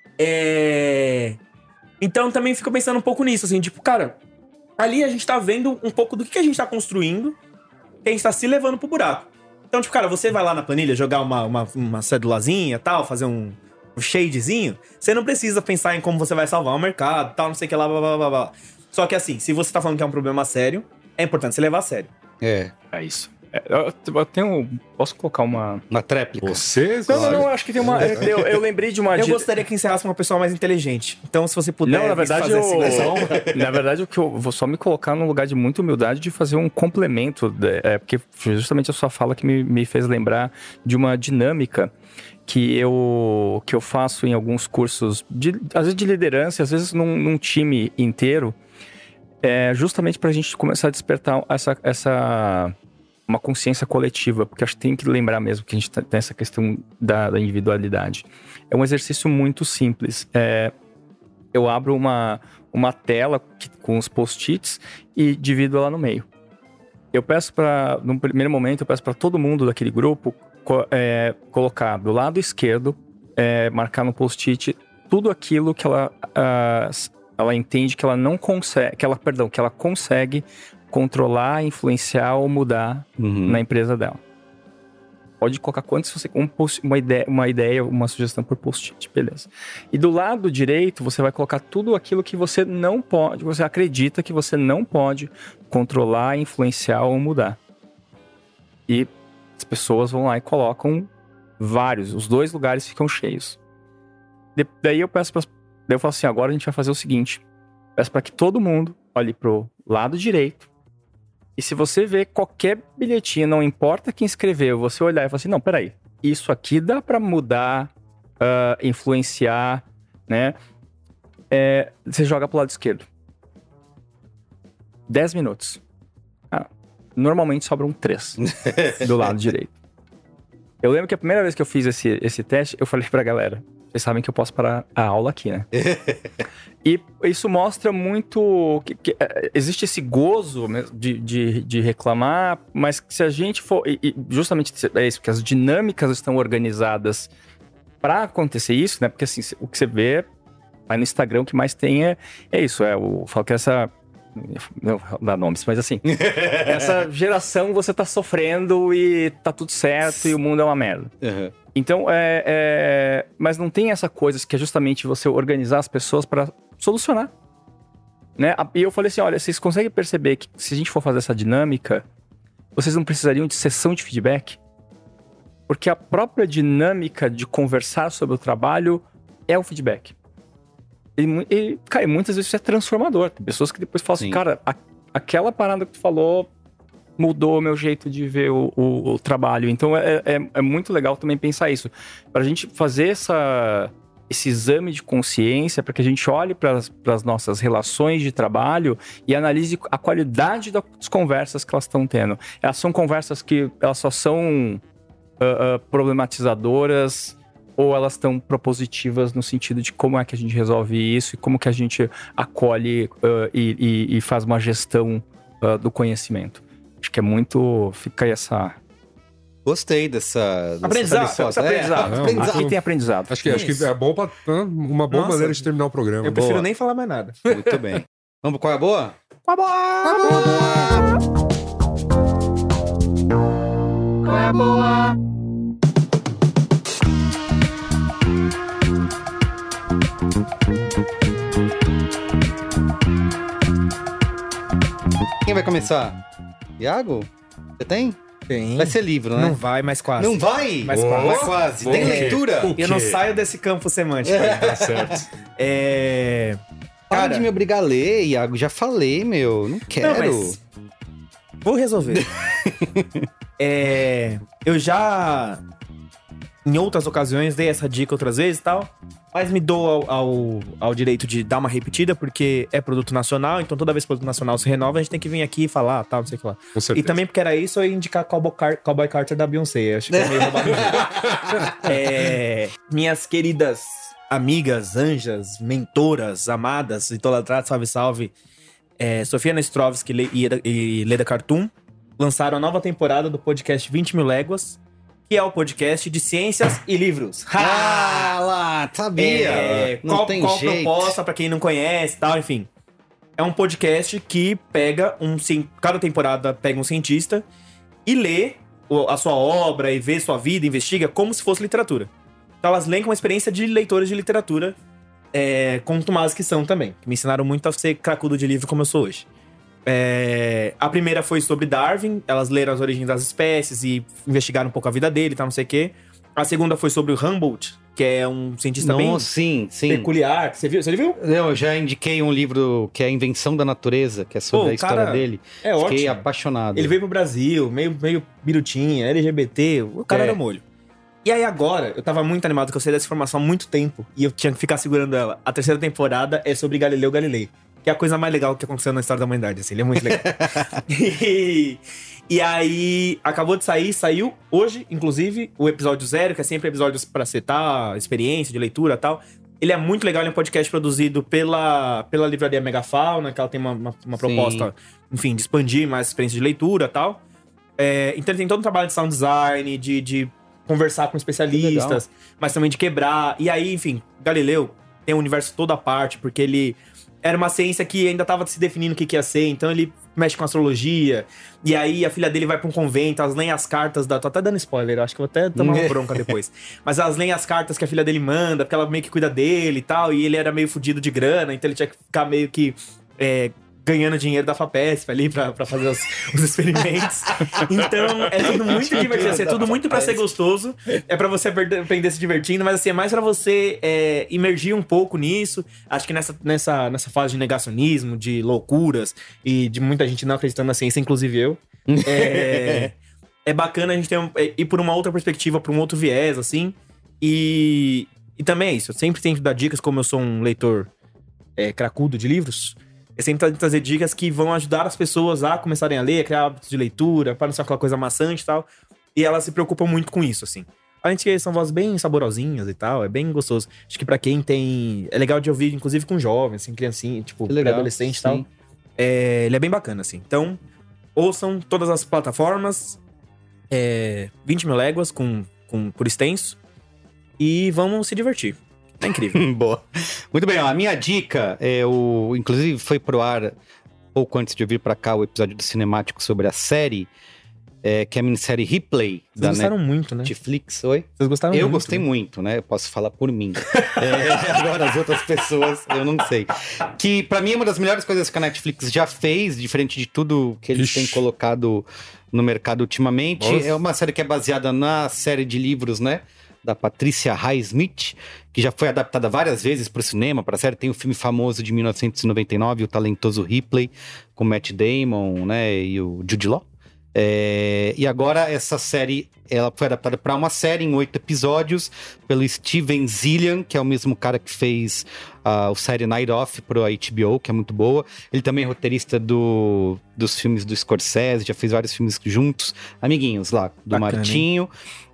É... Então também fico pensando um pouco nisso, assim. Tipo, cara, ali a gente tá vendo um pouco do que a gente tá construindo. Que a gente tá se levando pro buraco. Então, tipo, cara, você vai lá na planilha jogar uma, uma, uma cédulazinha e tal, fazer um... um shadezinho, você não precisa pensar em como você vai salvar o mercado, tal, não sei o que lá, blá, blá, blá, blá. Só que assim, se você tá falando que é um problema sério, é importante você levar a sério. É. É isso. É, eu, eu tenho... Posso colocar uma... Uma tréplica? Você? Não, não, não, acho que tem uma... Eu, eu lembrei de uma... Eu gostaria que encerrasse com uma pessoa mais inteligente. Então, se você puder... Não, na verdade, eu... Assim, na verdade, o que eu vou só me colocar num lugar de muita humildade de fazer um complemento, de, é, porque foi justamente a sua fala que me, me fez lembrar de uma dinâmica que eu, que eu faço em alguns cursos, de, às vezes de liderança, às vezes num, num time inteiro, é, justamente para a gente começar a despertar essa, essa, uma consciência coletiva, porque acho que tem que lembrar mesmo que a gente tem essa questão da, da individualidade. É um exercício muito simples. É, eu abro uma, uma tela que, com os post-its e divido ela no meio. Eu peço para, no primeiro momento, eu peço para todo mundo daquele grupo É, colocar do lado esquerdo, é, marcar no post-it tudo aquilo que ela, uh, ela entende que ela não consegue, que ela, perdão, que ela consegue controlar, influenciar ou mudar uhum. na empresa dela. Pode colocar quantos você um post, uma ideia, uma ideia, uma sugestão por post-it, beleza. E do lado direito você vai colocar tudo aquilo que você não pode, você acredita que você não pode controlar, influenciar ou mudar. E as pessoas vão lá e colocam vários. Os dois lugares ficam cheios. De, daí eu peço pra, daí eu falo assim, agora a gente vai fazer o seguinte. Peço para que todo mundo olhe pro lado direito. E se você vê qualquer bilhetinho, não importa quem escreveu, você olhar e falar assim, não, peraí. Isso aqui dá para mudar, uh, influenciar, né? É, você joga pro lado esquerdo. dez minutos. Ah, normalmente sobram três do lado direito. Eu lembro que a primeira vez que eu fiz esse, esse teste, eu falei pra galera, vocês sabem que eu posso parar a aula aqui, né? E isso mostra muito que, que existe esse gozo de, de, de reclamar, mas que se a gente for... E, e justamente é isso, porque as dinâmicas estão organizadas para acontecer isso, né? Porque assim, o que você vê, vai no Instagram, o que mais tem é, é isso, é o... Eu falo que essa... Não dá nomes, mas assim, essa geração você tá sofrendo e tá tudo certo e o mundo é uma merda. Uhum. Então, é, é... Mas não tem essa coisa que é justamente você organizar as pessoas para solucionar. Né? E eu falei assim, olha, vocês conseguem perceber que se a gente for fazer essa dinâmica, vocês não precisariam de sessão de feedback? Porque a própria dinâmica de conversar sobre o trabalho é o feedback. E, e cara, muitas vezes isso é transformador. Tem pessoas que depois falam Sim. assim, cara, a, aquela parada que tu falou mudou o meu jeito de ver o, o, o trabalho. Então é, é, é muito legal também pensar isso. Pra gente fazer essa, esse exame de consciência, para que a gente olhe para as nossas relações de trabalho e analise a qualidade das conversas que elas estão tendo. Elas são conversas que elas só são uh, uh, problematizadoras, ou elas estão propositivas no sentido de como é que a gente resolve isso e como que a gente acolhe uh, e, e, e faz uma gestão uh, do conhecimento. Acho que é muito... Fica aí essa... Gostei dessa... dessa Aprendizado, resposta. esse aprendizado. É, Não, aprendizado. Aqui tem aprendizado. Acho que, acho que é bom pra, uma boa Nossa. maneira de terminar o programa. Eu prefiro Boa. nem falar mais nada. Muito bem. Vamos qual é a boa? Qual a boa? Qual é a boa? Quem vai começar? Iago? Você tem? Tem. Vai ser livro, né? Não vai, mas quase. Não vai? Mas Oh, quase. Mas quase. Bom. Tem É. leitura? O Eu não quê? saio desse campo semântico. Tá certo. É... Para Cara, de me obrigar a ler, Iago. Já falei, meu. Não quero. Não, mas vou resolver. É, eu já, em outras ocasiões, dei essa dica outras vezes e tal, mas me dou ao, ao, ao direito de dar uma repetida, porque é produto nacional, então toda vez que o produto nacional se renova, a gente tem que vir aqui e falar, tal, não sei o que lá. Com certeza. E também porque era isso, eu ia indicar Cowboy, Car Cowboy Carter da Beyoncé. Eu acho que é meio roubado. É, minhas queridas amigas, anjas, mentoras, amadas, idolatradas, salve, salve, é, Sofia Nestrovski e, e Leda Cartoon lançaram a nova temporada do podcast vinte mil Léguas, que é o podcast de ciências e livros. Ah, lá, sabia. É, não qual tem qual jeito. proposta, pra quem não conhece e tal, enfim. É um podcast que pega um... cien- Cada temporada pega um cientista e lê o- a sua obra e vê sua vida, investiga como se fosse literatura. Então elas leem com uma experiência de leitores de literatura, é, contumazes que são também. Que me ensinaram muito a ser cracudo de livro como eu sou hoje. É, a primeira foi sobre Darwin, elas leram as origens das espécies e investigaram um pouco a vida dele e tal, não sei o quê. A segunda foi sobre o Humboldt, que é um cientista Não, bem sim, sim. peculiar. Você viu? Você viu? Eu já indiquei um livro que é A Invenção da Natureza, que é sobre Pô, a história cara, dele. É Fiquei ótimo. apaixonado. Ele veio pro Brasil, meio, meio birutinha, L G B T, o cara É. era molho. E aí agora, eu tava muito animado que eu sei dessa informação há muito tempo e eu tinha que ficar segurando ela. A terceira temporada é sobre Galileu Galilei, que é a coisa mais legal que aconteceu na história da humanidade, assim, ele é muito legal. e, e aí, acabou de sair, saiu hoje, inclusive, o episódio zero, que é sempre episódios pra setar, experiência de leitura e tal. Ele é muito legal, ele é um podcast produzido pela, pela livraria Megafauna, que ela tem uma, uma, uma proposta, enfim, de expandir mais a experiência de leitura e tal. É, então ele tem todo um trabalho de sound design, de, de conversar com especialistas, mas também de quebrar. E aí, enfim, Galileu tem um universo todo à parte, porque ele era uma ciência que ainda estava se definindo o que, que ia ser, então ele mexe com astrologia. E aí a filha dele vai pra um convento, elas leem as cartas da... Tô até dando spoiler, acho que vou até tomar uma bronca depois. Mas elas leem as cartas que a filha dele manda, porque ela meio que cuida dele e tal, e ele era meio fudido de grana, então ele tinha que ficar meio que... É, ganhando dinheiro da FAPESP ali pra, pra fazer os, os experimentos. Então, é tudo muito divertido. Assim, é tudo muito pra ser gostoso. É pra você aprender se divertindo, mas assim, é mais pra você é, imergir um pouco nisso. Acho que nessa, nessa, nessa fase de negacionismo, de loucuras e de muita gente não acreditando na ciência, inclusive eu. É, é bacana a gente ter um, é, ir por uma outra perspectiva, por um outro viés, assim. E, e também é isso. Eu sempre tento dar dicas, como eu sou um leitor é, cracudo de livros. Eu sempre tento trazer dicas que vão ajudar as pessoas a começarem a ler, a criar hábitos de leitura, para não ser aquela coisa maçante e tal. E elas se preocupam muito com isso, assim. Além de que são vozes bem saborosinhas e tal, é bem gostoso. Acho que pra quem tem... É legal de ouvir, inclusive, com jovens, assim, criancinha, tipo, pré-adolescente e tal. É, ele é bem bacana, assim. Então, ouçam todas as plataformas. É, vinte mil Léguas com, com, por extenso. E vamos se divertir. É incrível. Boa. Muito bem, ó, a minha dica é o... Inclusive foi pro ar pouco antes de eu vir pra cá o episódio do Cinemático sobre a série, é, que é a minissérie Ripley Vocês da gostaram muito, né? Netflix. Oi? Vocês gostaram Eu muito. gostei né? muito, né? Eu posso falar por mim. É, agora as outras pessoas, eu não sei. Que pra mim é uma das melhores coisas que a Netflix já fez, diferente de tudo que eles Ixi. têm colocado no mercado ultimamente. Nossa. É uma série que é baseada na série de livros, né? Da Patricia Highsmith, que já foi adaptada várias vezes para o cinema, para a série. Tem o filme famoso de mil novecentos e noventa e nove, O Talentoso Ripley, com Matt Damon, né, e o Jude Law. É, e agora essa série, ela foi adaptada para uma série em oito episódios pelo Steven Zillian, que é o mesmo cara que fez uh, o série Night Off pro H B O, que é muito boa. Ele também é roteirista do, dos filmes do Scorsese, já fez vários filmes juntos, amiguinhos lá, do Bacana, Martinho.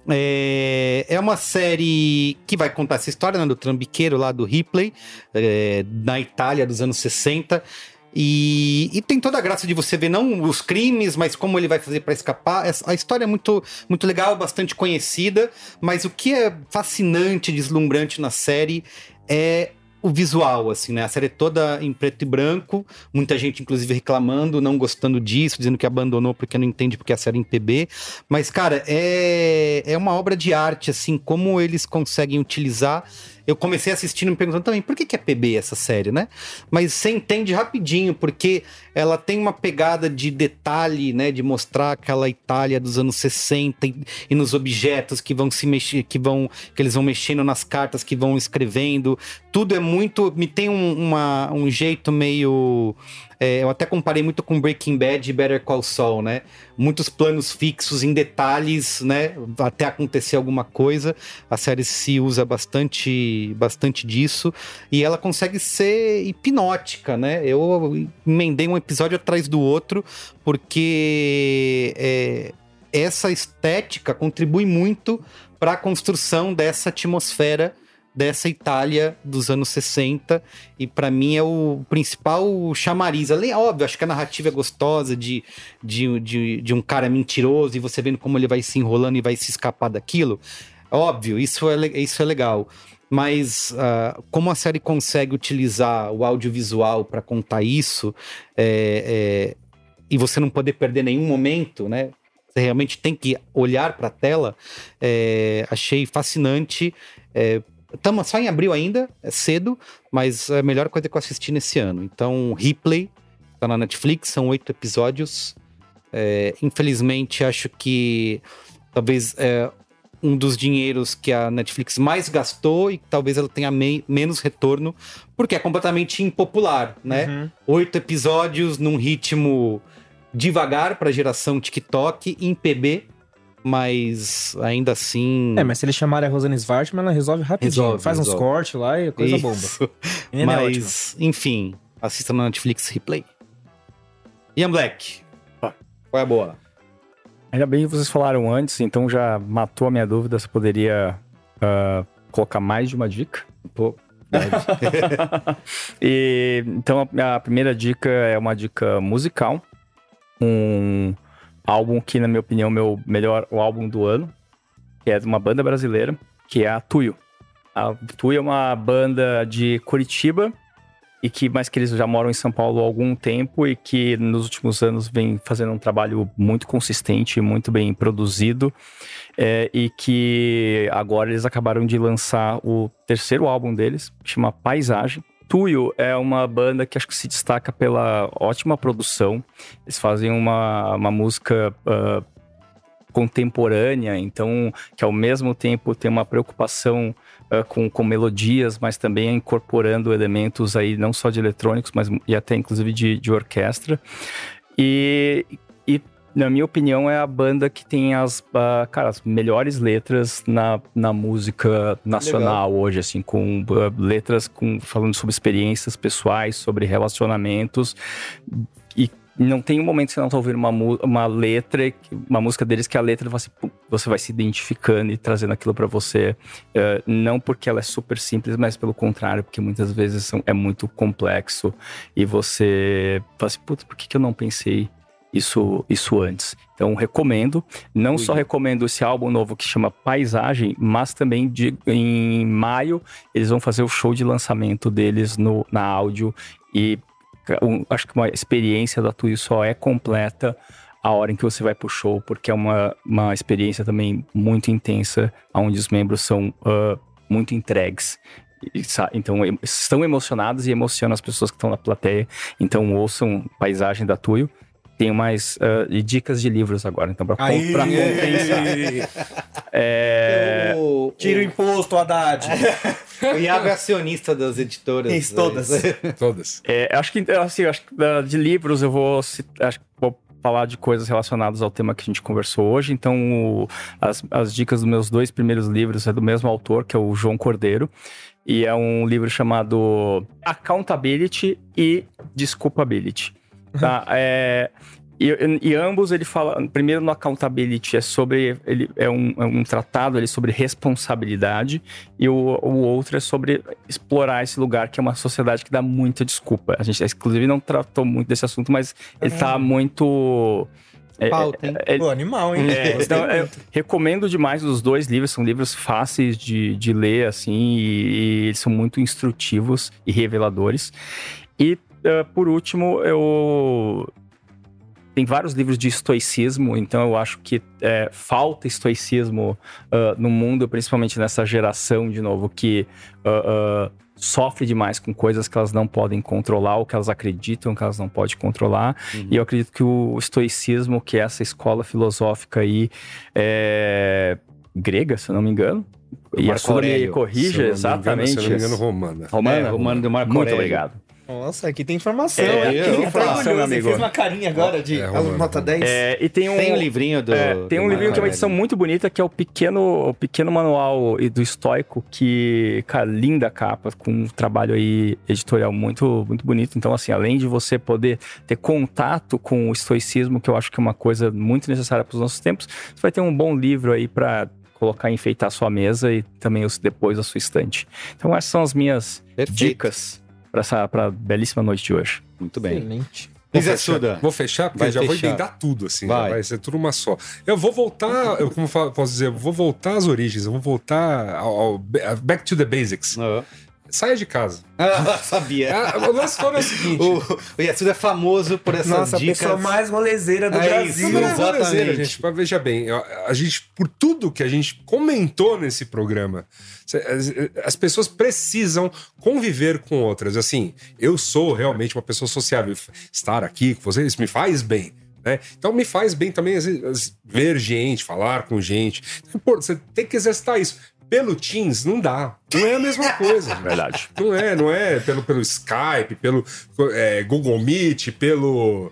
É, é uma série que vai contar essa história, né, do trambiqueiro lá do Ripley, é, na Itália dos anos sessenta. E, e tem toda a graça de você ver não os crimes, mas como ele vai fazer para escapar. A história é muito, muito legal, bastante conhecida, mas o que é fascinante, deslumbrante na série é o visual, assim, né? A série é toda em preto e branco, muita gente, inclusive, reclamando, não gostando disso, dizendo que abandonou porque não entende porque a série é em P B. Mas, cara, é, é uma obra de arte, assim, como eles conseguem utilizar. Eu comecei assistindo me perguntando também, por que que é P B essa série, né? Mas você entende rapidinho, porque ela tem uma pegada de detalhe, né? De mostrar aquela Itália dos anos sessenta e, e nos objetos que vão se mexer, que vão, que eles vão mexendo nas cartas, que vão escrevendo. Tudo é muito... Me tem um, uma, um jeito meio... É, eu até comparei muito com Breaking Bad e Better Call Saul, né? Muitos planos fixos em detalhes, né? Até acontecer alguma coisa. A série se usa bastante, bastante disso. E ela consegue ser hipnótica, né? Eu emendei um episódio atrás do outro, porque é, essa estética contribui muito para a construção dessa atmosfera dessa Itália dos anos sessenta, e pra mim é o principal chamariz. Além, óbvio, acho que a narrativa é gostosa de, de, de, de um cara mentiroso, e você vendo como ele vai se enrolando e vai se escapar daquilo. Óbvio, isso é, isso é legal. Mas uh, como a série consegue utilizar o audiovisual para contar isso, é, é, e você não poder perder nenhum momento, né? Você realmente tem que olhar para a tela. É, achei fascinante. É, Estamos só em abril ainda, é cedo, mas é a melhor coisa que eu assisti nesse ano. Então, Ripley, tá na Netflix, são oito episódios. É, infelizmente, acho que talvez é um dos dinheiros que a Netflix mais gastou e que talvez ela tenha me- menos retorno, porque é completamente impopular, né? Uhum. Oito episódios num ritmo devagar para a geração TikTok, em P B, mas ainda assim... É, mas se eles chamarem a Rosane Svartman, ela resolve rapidinho. Resolve, Faz resolve. uns cortes lá e a coisa bomba. Isso. Menina, é Mas, enfim, assista na Netflix Replay. Ian Black, Ah. qual é a boa? Ainda bem que vocês falaram antes, então já matou a minha dúvida se eu poderia uh, colocar mais de uma dica. Pô, E, então, a, a primeira dica é uma dica musical. Um álbum que, na minha opinião, é o meu melhor o álbum do ano, que é de uma banda brasileira, que é a Tuyo. A Tuyo é uma banda de Curitiba, e que, mas que eles já moram em São Paulo há algum tempo e que nos últimos anos vem fazendo um trabalho muito consistente, muito bem produzido, é, e que agora eles acabaram de lançar o terceiro álbum deles, que chama Paisagem. Tuyo é uma banda que acho que se destaca pela ótima produção. Eles fazem uma, uma música uh, contemporânea, então, que ao mesmo tempo tem uma preocupação uh, com, com melodias, mas também incorporando elementos aí não só de eletrônicos, mas e até inclusive de, de orquestra. E, e, na minha opinião, é a banda que tem as, uh, cara, as melhores letras na, na música nacional. Legal. Hoje, assim, com uh, letras com, falando sobre experiências pessoais, sobre relacionamentos. E não tem um momento que você não tá ouvindo uma, uma letra, uma música deles que a letra você, você vai se identificando e trazendo aquilo pra você. Uh, não porque ela é super simples, mas pelo contrário, porque muitas vezes são, é muito complexo. E você fala assim, puta, por que, que eu não pensei Isso, isso antes. Então, recomendo. Não Ui. só recomendo esse álbum novo que chama Paisagem, mas também de, em maio eles vão fazer o show de lançamento deles no, na áudio. E um, acho que uma experiência da Tuyo só é completa a hora em que você vai pro show, porque é uma, uma experiência também muito intensa, onde os membros são uh, muito entregues. Então, estão emocionados e emocionam as pessoas que estão na plateia. Então, ouçam Paisagem da Tuyo. Tenho mais uh, dicas de livros agora, então, pra, Aí, pra compensar. É... O... Tira o imposto, Haddad. O Iago é acionista das editoras. Isso, todas. Todas. É, acho que, assim, acho que uh, de livros eu vou, acho, vou falar de coisas relacionadas ao tema que a gente conversou hoje. Então, o, as, as dicas dos meus dois primeiros livros é do mesmo autor, que é o João Cordeiro. E é um livro chamado Accountability e Desculpability. Tá? é... E, e ambos ele fala, primeiro no Accountability é sobre, ele é um, é um tratado ali sobre responsabilidade, e o, o outro é sobre explorar esse lugar que é uma sociedade que dá muita desculpa. A gente, inclusive, não tratou muito desse assunto, mas ele tá muito... É, Pauta, hein? é, é, Pô, animal, hein? é, então, eu recomendo demais os dois livros, são livros fáceis de, de ler, assim, e, e eles são muito instrutivos e reveladores. E, uh, por último, eu... Tem vários livros de estoicismo, então eu acho que é, falta estoicismo uh, no mundo, principalmente nessa geração, de novo, que uh, uh, sofre demais com coisas que elas não podem controlar, ou que elas acreditam que elas não podem controlar. Uhum. E eu acredito que o estoicismo, que é essa escola filosófica aí, é, grega, se eu não me engano, e a Sula me corrija, exatamente. Se eu não me engano, romana. Romana, é, romano do Marco Muito Aurélio. obrigado. Nossa, aqui tem informação. É, aqui tem tem informação, meu amigo. Você fez uma carinha agora de É, nota dez. É, e tem um, Tem um livrinho do... é, tem um do livrinho que é uma Marco edição Aurélio. muito bonita, que é o pequeno, o pequeno manual do estoico, que, cara, linda capa, com um trabalho aí editorial muito, muito bonito. Então, assim, além de você poder ter contato com o estoicismo, que eu acho que é uma coisa muito necessária para os nossos tempos, você vai ter um bom livro aí para colocar e enfeitar a sua mesa e também os, depois a sua estante. Então, essas são as minhas Perfeito. dicas para essa pra belíssima noite de hoje. Muito bem. Excelente. Luiz Vou Assuda. fechar, vou fechar, porque Vai eu já vou fechar. emendar tudo, assim. Vai. Vai. vai ser tudo uma só. Eu vou voltar, eu como falo- posso dizer, eu vou voltar às origens, eu vou voltar ao, ao back to the basics. Ah, Saia de casa. ah, sabia. Ah, o lance todo é o seguinte. O, o Yasuda é famoso por essas Nossa, dicas. a pessoa mais rolezeira do É Brasil. isso, Não, não é exatamente. rolezeira, gente. Mas veja bem, a, a gente, por tudo que a gente comentou nesse programa, as, as pessoas precisam conviver com outras. Assim, eu sou realmente uma pessoa sociável. Estar aqui com vocês me faz bem. Né? Então me faz bem também às vezes, ver gente, falar com gente. Então, pô, você tem que exercitar isso. Pelo Teams não dá. Não é a mesma coisa. Verdade. Não é, não é pelo, pelo Skype, pelo é, Google Meet, pelo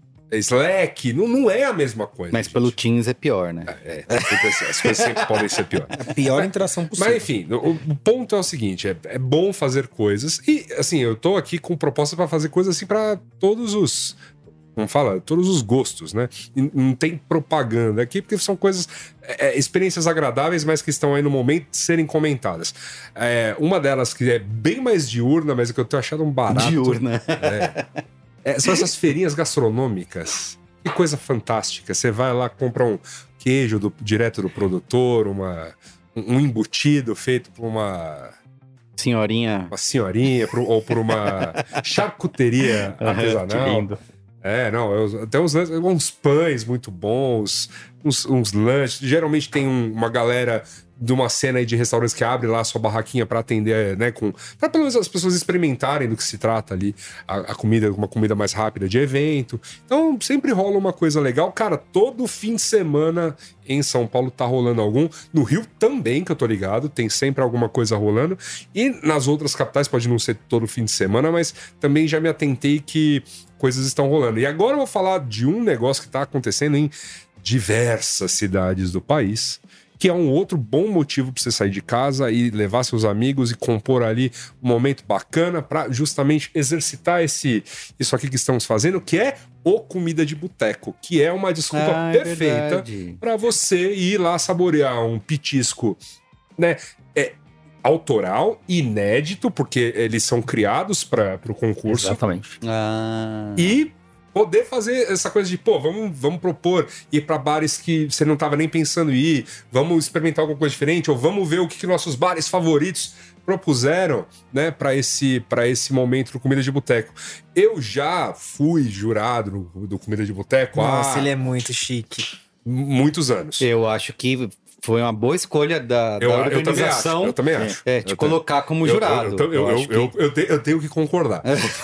Slack. Não, não é a mesma coisa. Mas gente. pelo Teams é pior, né? É, as coisas sempre podem ser pior. A pior interação possível. Mas enfim, o, o ponto é o seguinte: é, é bom fazer coisas. E assim, eu tô aqui com proposta para fazer coisas assim para todos os. Como fala? Todos os gostos, né? E não tem propaganda aqui, porque são coisas, é, experiências agradáveis, mas que estão aí no momento de serem comentadas. É, uma delas que é bem mais diurna, mas que eu tô achando um barato. Diurna. É, é, são essas feirinhas gastronômicas. Que coisa fantástica. Você vai lá, compra um queijo do, direto do produtor, uma, um embutido feito por uma... Senhorinha. Uma senhorinha, por- ou por uma charcuteria artesanal. Que lindo. É, não, eu- até uns, lanches- uns pães muito bons, uns, uns lanches. Geralmente tem um- uma galera de uma cena aí de restaurantes que abre lá a sua barraquinha pra atender, né, com... Pra pelo menos as pessoas experimentarem do que se trata ali, a, a comida, uma comida mais rápida de evento. Então, sempre rola uma coisa legal. Cara, todo fim de semana em São Paulo tá rolando algum. No Rio também, que eu tô ligado, tem sempre alguma coisa rolando. E nas outras capitais, pode não ser todo fim de semana, mas também já me atentei que coisas estão rolando. E agora eu vou falar de um negócio que tá acontecendo em diversas cidades do país, que é um outro bom motivo para você sair de casa e levar seus amigos e compor ali um momento bacana para justamente exercitar esse isso aqui que estamos fazendo, que é o Comida de Boteco, que é uma desculpa Ah, é perfeita verdade. para você ir lá saborear um petisco, né? É autoral, inédito, porque eles são criados para o concurso. Exatamente. Ah. E poder fazer essa coisa de, pô, vamos, vamos propor ir para bares que você não tava nem pensando em ir, vamos experimentar alguma coisa diferente, ou vamos ver o que, que nossos bares favoritos propuseram, né, para esse, para esse momento do Comida de Boteco. Eu já fui jurado do, do Comida de Boteco Nossa, há ele é muito chique. muitos anos. Eu acho que foi uma boa escolha da, Eu, da eu também acho. organização Eu também acho. é, te Eu colocar como Eu- jurado. Eu, eu, eu, acho eu, que- eu te- eu tenho que concordar.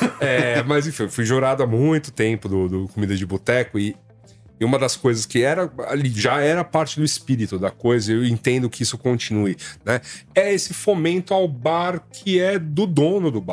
É, mas enfim, eu fui jurado há muito tempo do, do Comida de Boteco e, e uma das coisas que era ali já era parte do espírito da coisa, eu entendo que isso continue, né? É esse fomento ao bar que é do dono do bar.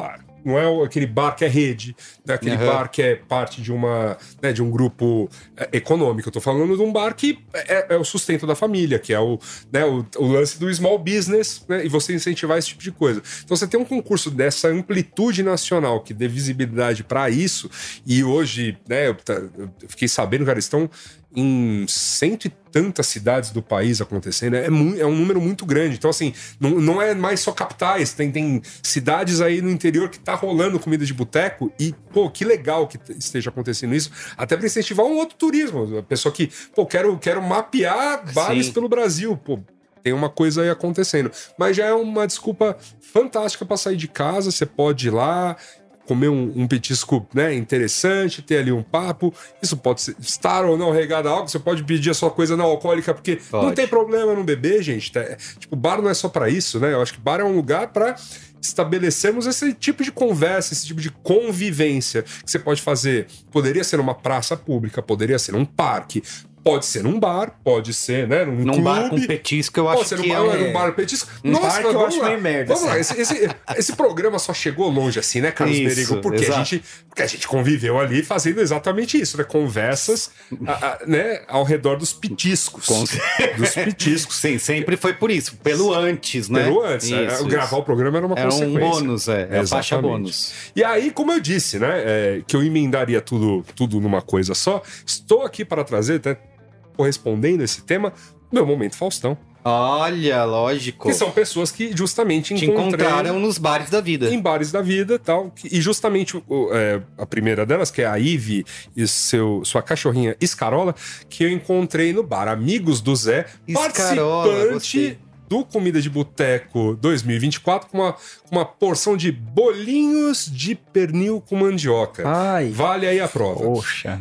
não é aquele bar que é rede, não é aquele Uhum. bar que é parte de uma, né, de um grupo é, econômico. Eu tô falando de um bar que é, é o sustento da família, que é o, né, o, o lance do small business, né, e você incentivar esse tipo de coisa. Então você tem um concurso dessa amplitude nacional que dê visibilidade para isso, e hoje, né, eu, eu fiquei sabendo, cara, estão em cento e tantas cidades do país acontecendo, é, é um número muito grande. Então, assim, não, não é mais só capitais, tem, tem cidades aí no interior que tá rolando comida de boteco e, pô, que legal que esteja acontecendo isso, até para incentivar um outro turismo. A pessoa que, pô, quero, quero mapear bares Sim. pelo Brasil, pô, tem uma coisa aí acontecendo. Mas já é uma desculpa fantástica para sair de casa, você pode ir lá, comer um, um petisco, né, interessante, ter ali um papo. Isso pode ser, estar ou não regado a álcool. Você pode pedir a sua coisa não alcoólica, porque Pode. não tem problema não beber, gente. Tá? Tipo, bar não é só pra isso, né? Eu acho que bar é um lugar pra estabelecermos esse tipo de conversa, esse tipo de convivência que você pode fazer. Poderia ser uma praça pública, poderia ser um parque, pode ser num bar, pode ser, né, num, Num clube. bar com petisco, eu Pode acho ser num que bar, é... num bar petisco. Um Nossa, bar que eu vamos acho lá. meio merda, Vamos lá, assim. esse, esse, esse programa só chegou longe assim, né, Carlos Isso, Merigo? Porque a, exato. gente, porque a gente conviveu ali fazendo exatamente isso, né? Conversas a, a, né, ao redor dos petiscos. Com- Dos petiscos. Sim, sempre foi por isso, pelo antes, né? Pelo antes. né? Isso, Gravar isso. o programa era uma Era um consequência. bônus, é. É a faixa Exatamente. bônus. E aí, como eu disse, né, é, que eu emendaria tudo, tudo numa coisa só, estou aqui para trazer, até correspondendo a esse tema, meu Momento Faustão. Olha, lógico. Que são pessoas que justamente Te encontrei encontraram nos bares da vida. em bares da vida e tal. E justamente o- é, a primeira delas, que é a Ivy e seu, sua cachorrinha Escarola, que eu encontrei no bar Amigos do Zé, Escarola, participante gostei. do Comida de Boteco dois mil e vinte e quatro, com uma, uma porção de bolinhos de pernil com mandioca. Ai. Vale aí a prova. Poxa.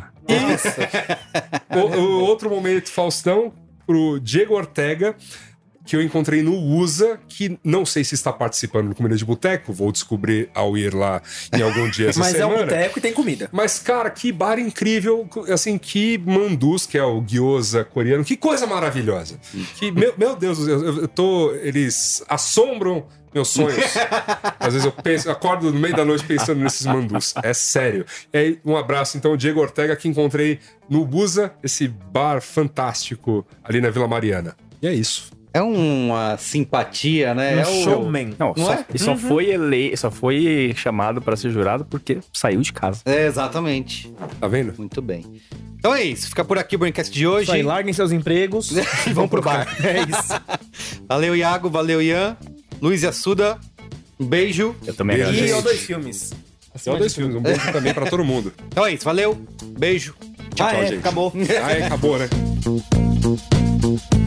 O, o outro momento, Faustão, pro Diego Ortega, que eu encontrei no U S A, que não sei se está participando do Comida de Boteco, vou descobrir ao ir lá em algum dia essa Mas é semana. um boteco e tem comida. Mas, cara, que bar incrível, assim, que mandus, que é o gyoza coreano, que coisa maravilhosa. Que, meu, meu Deus, eu, eu tô... Eles assombram meus sonhos. Às vezes eu penso, eu acordo no meio da noite pensando nesses mandus. É sério. E aí, um abraço, então, Diego Ortega, que encontrei no Busa, esse bar fantástico ali na Vila Mariana. E é isso. É uma simpatia, né? Um é o... showman. Não, Não só, é? e só foi ele, só foi chamado para ser jurado porque saiu de casa. É, exatamente. Tá vendo? Muito bem. Então é isso. Fica por aqui o Braincast de hoje. Isso aí, larguem seus empregos E vão pro bar. É isso. Valeu, Iago. Valeu, Ian. Luiz e Assuda. Um beijo. Eu também Beijo. agradeço. E ó, dois filmes. Só dois filmes, um beijo também pra todo mundo. Então é isso. Valeu. Beijo. Ah, tchau, é, gente. acabou. Aí acabou, né?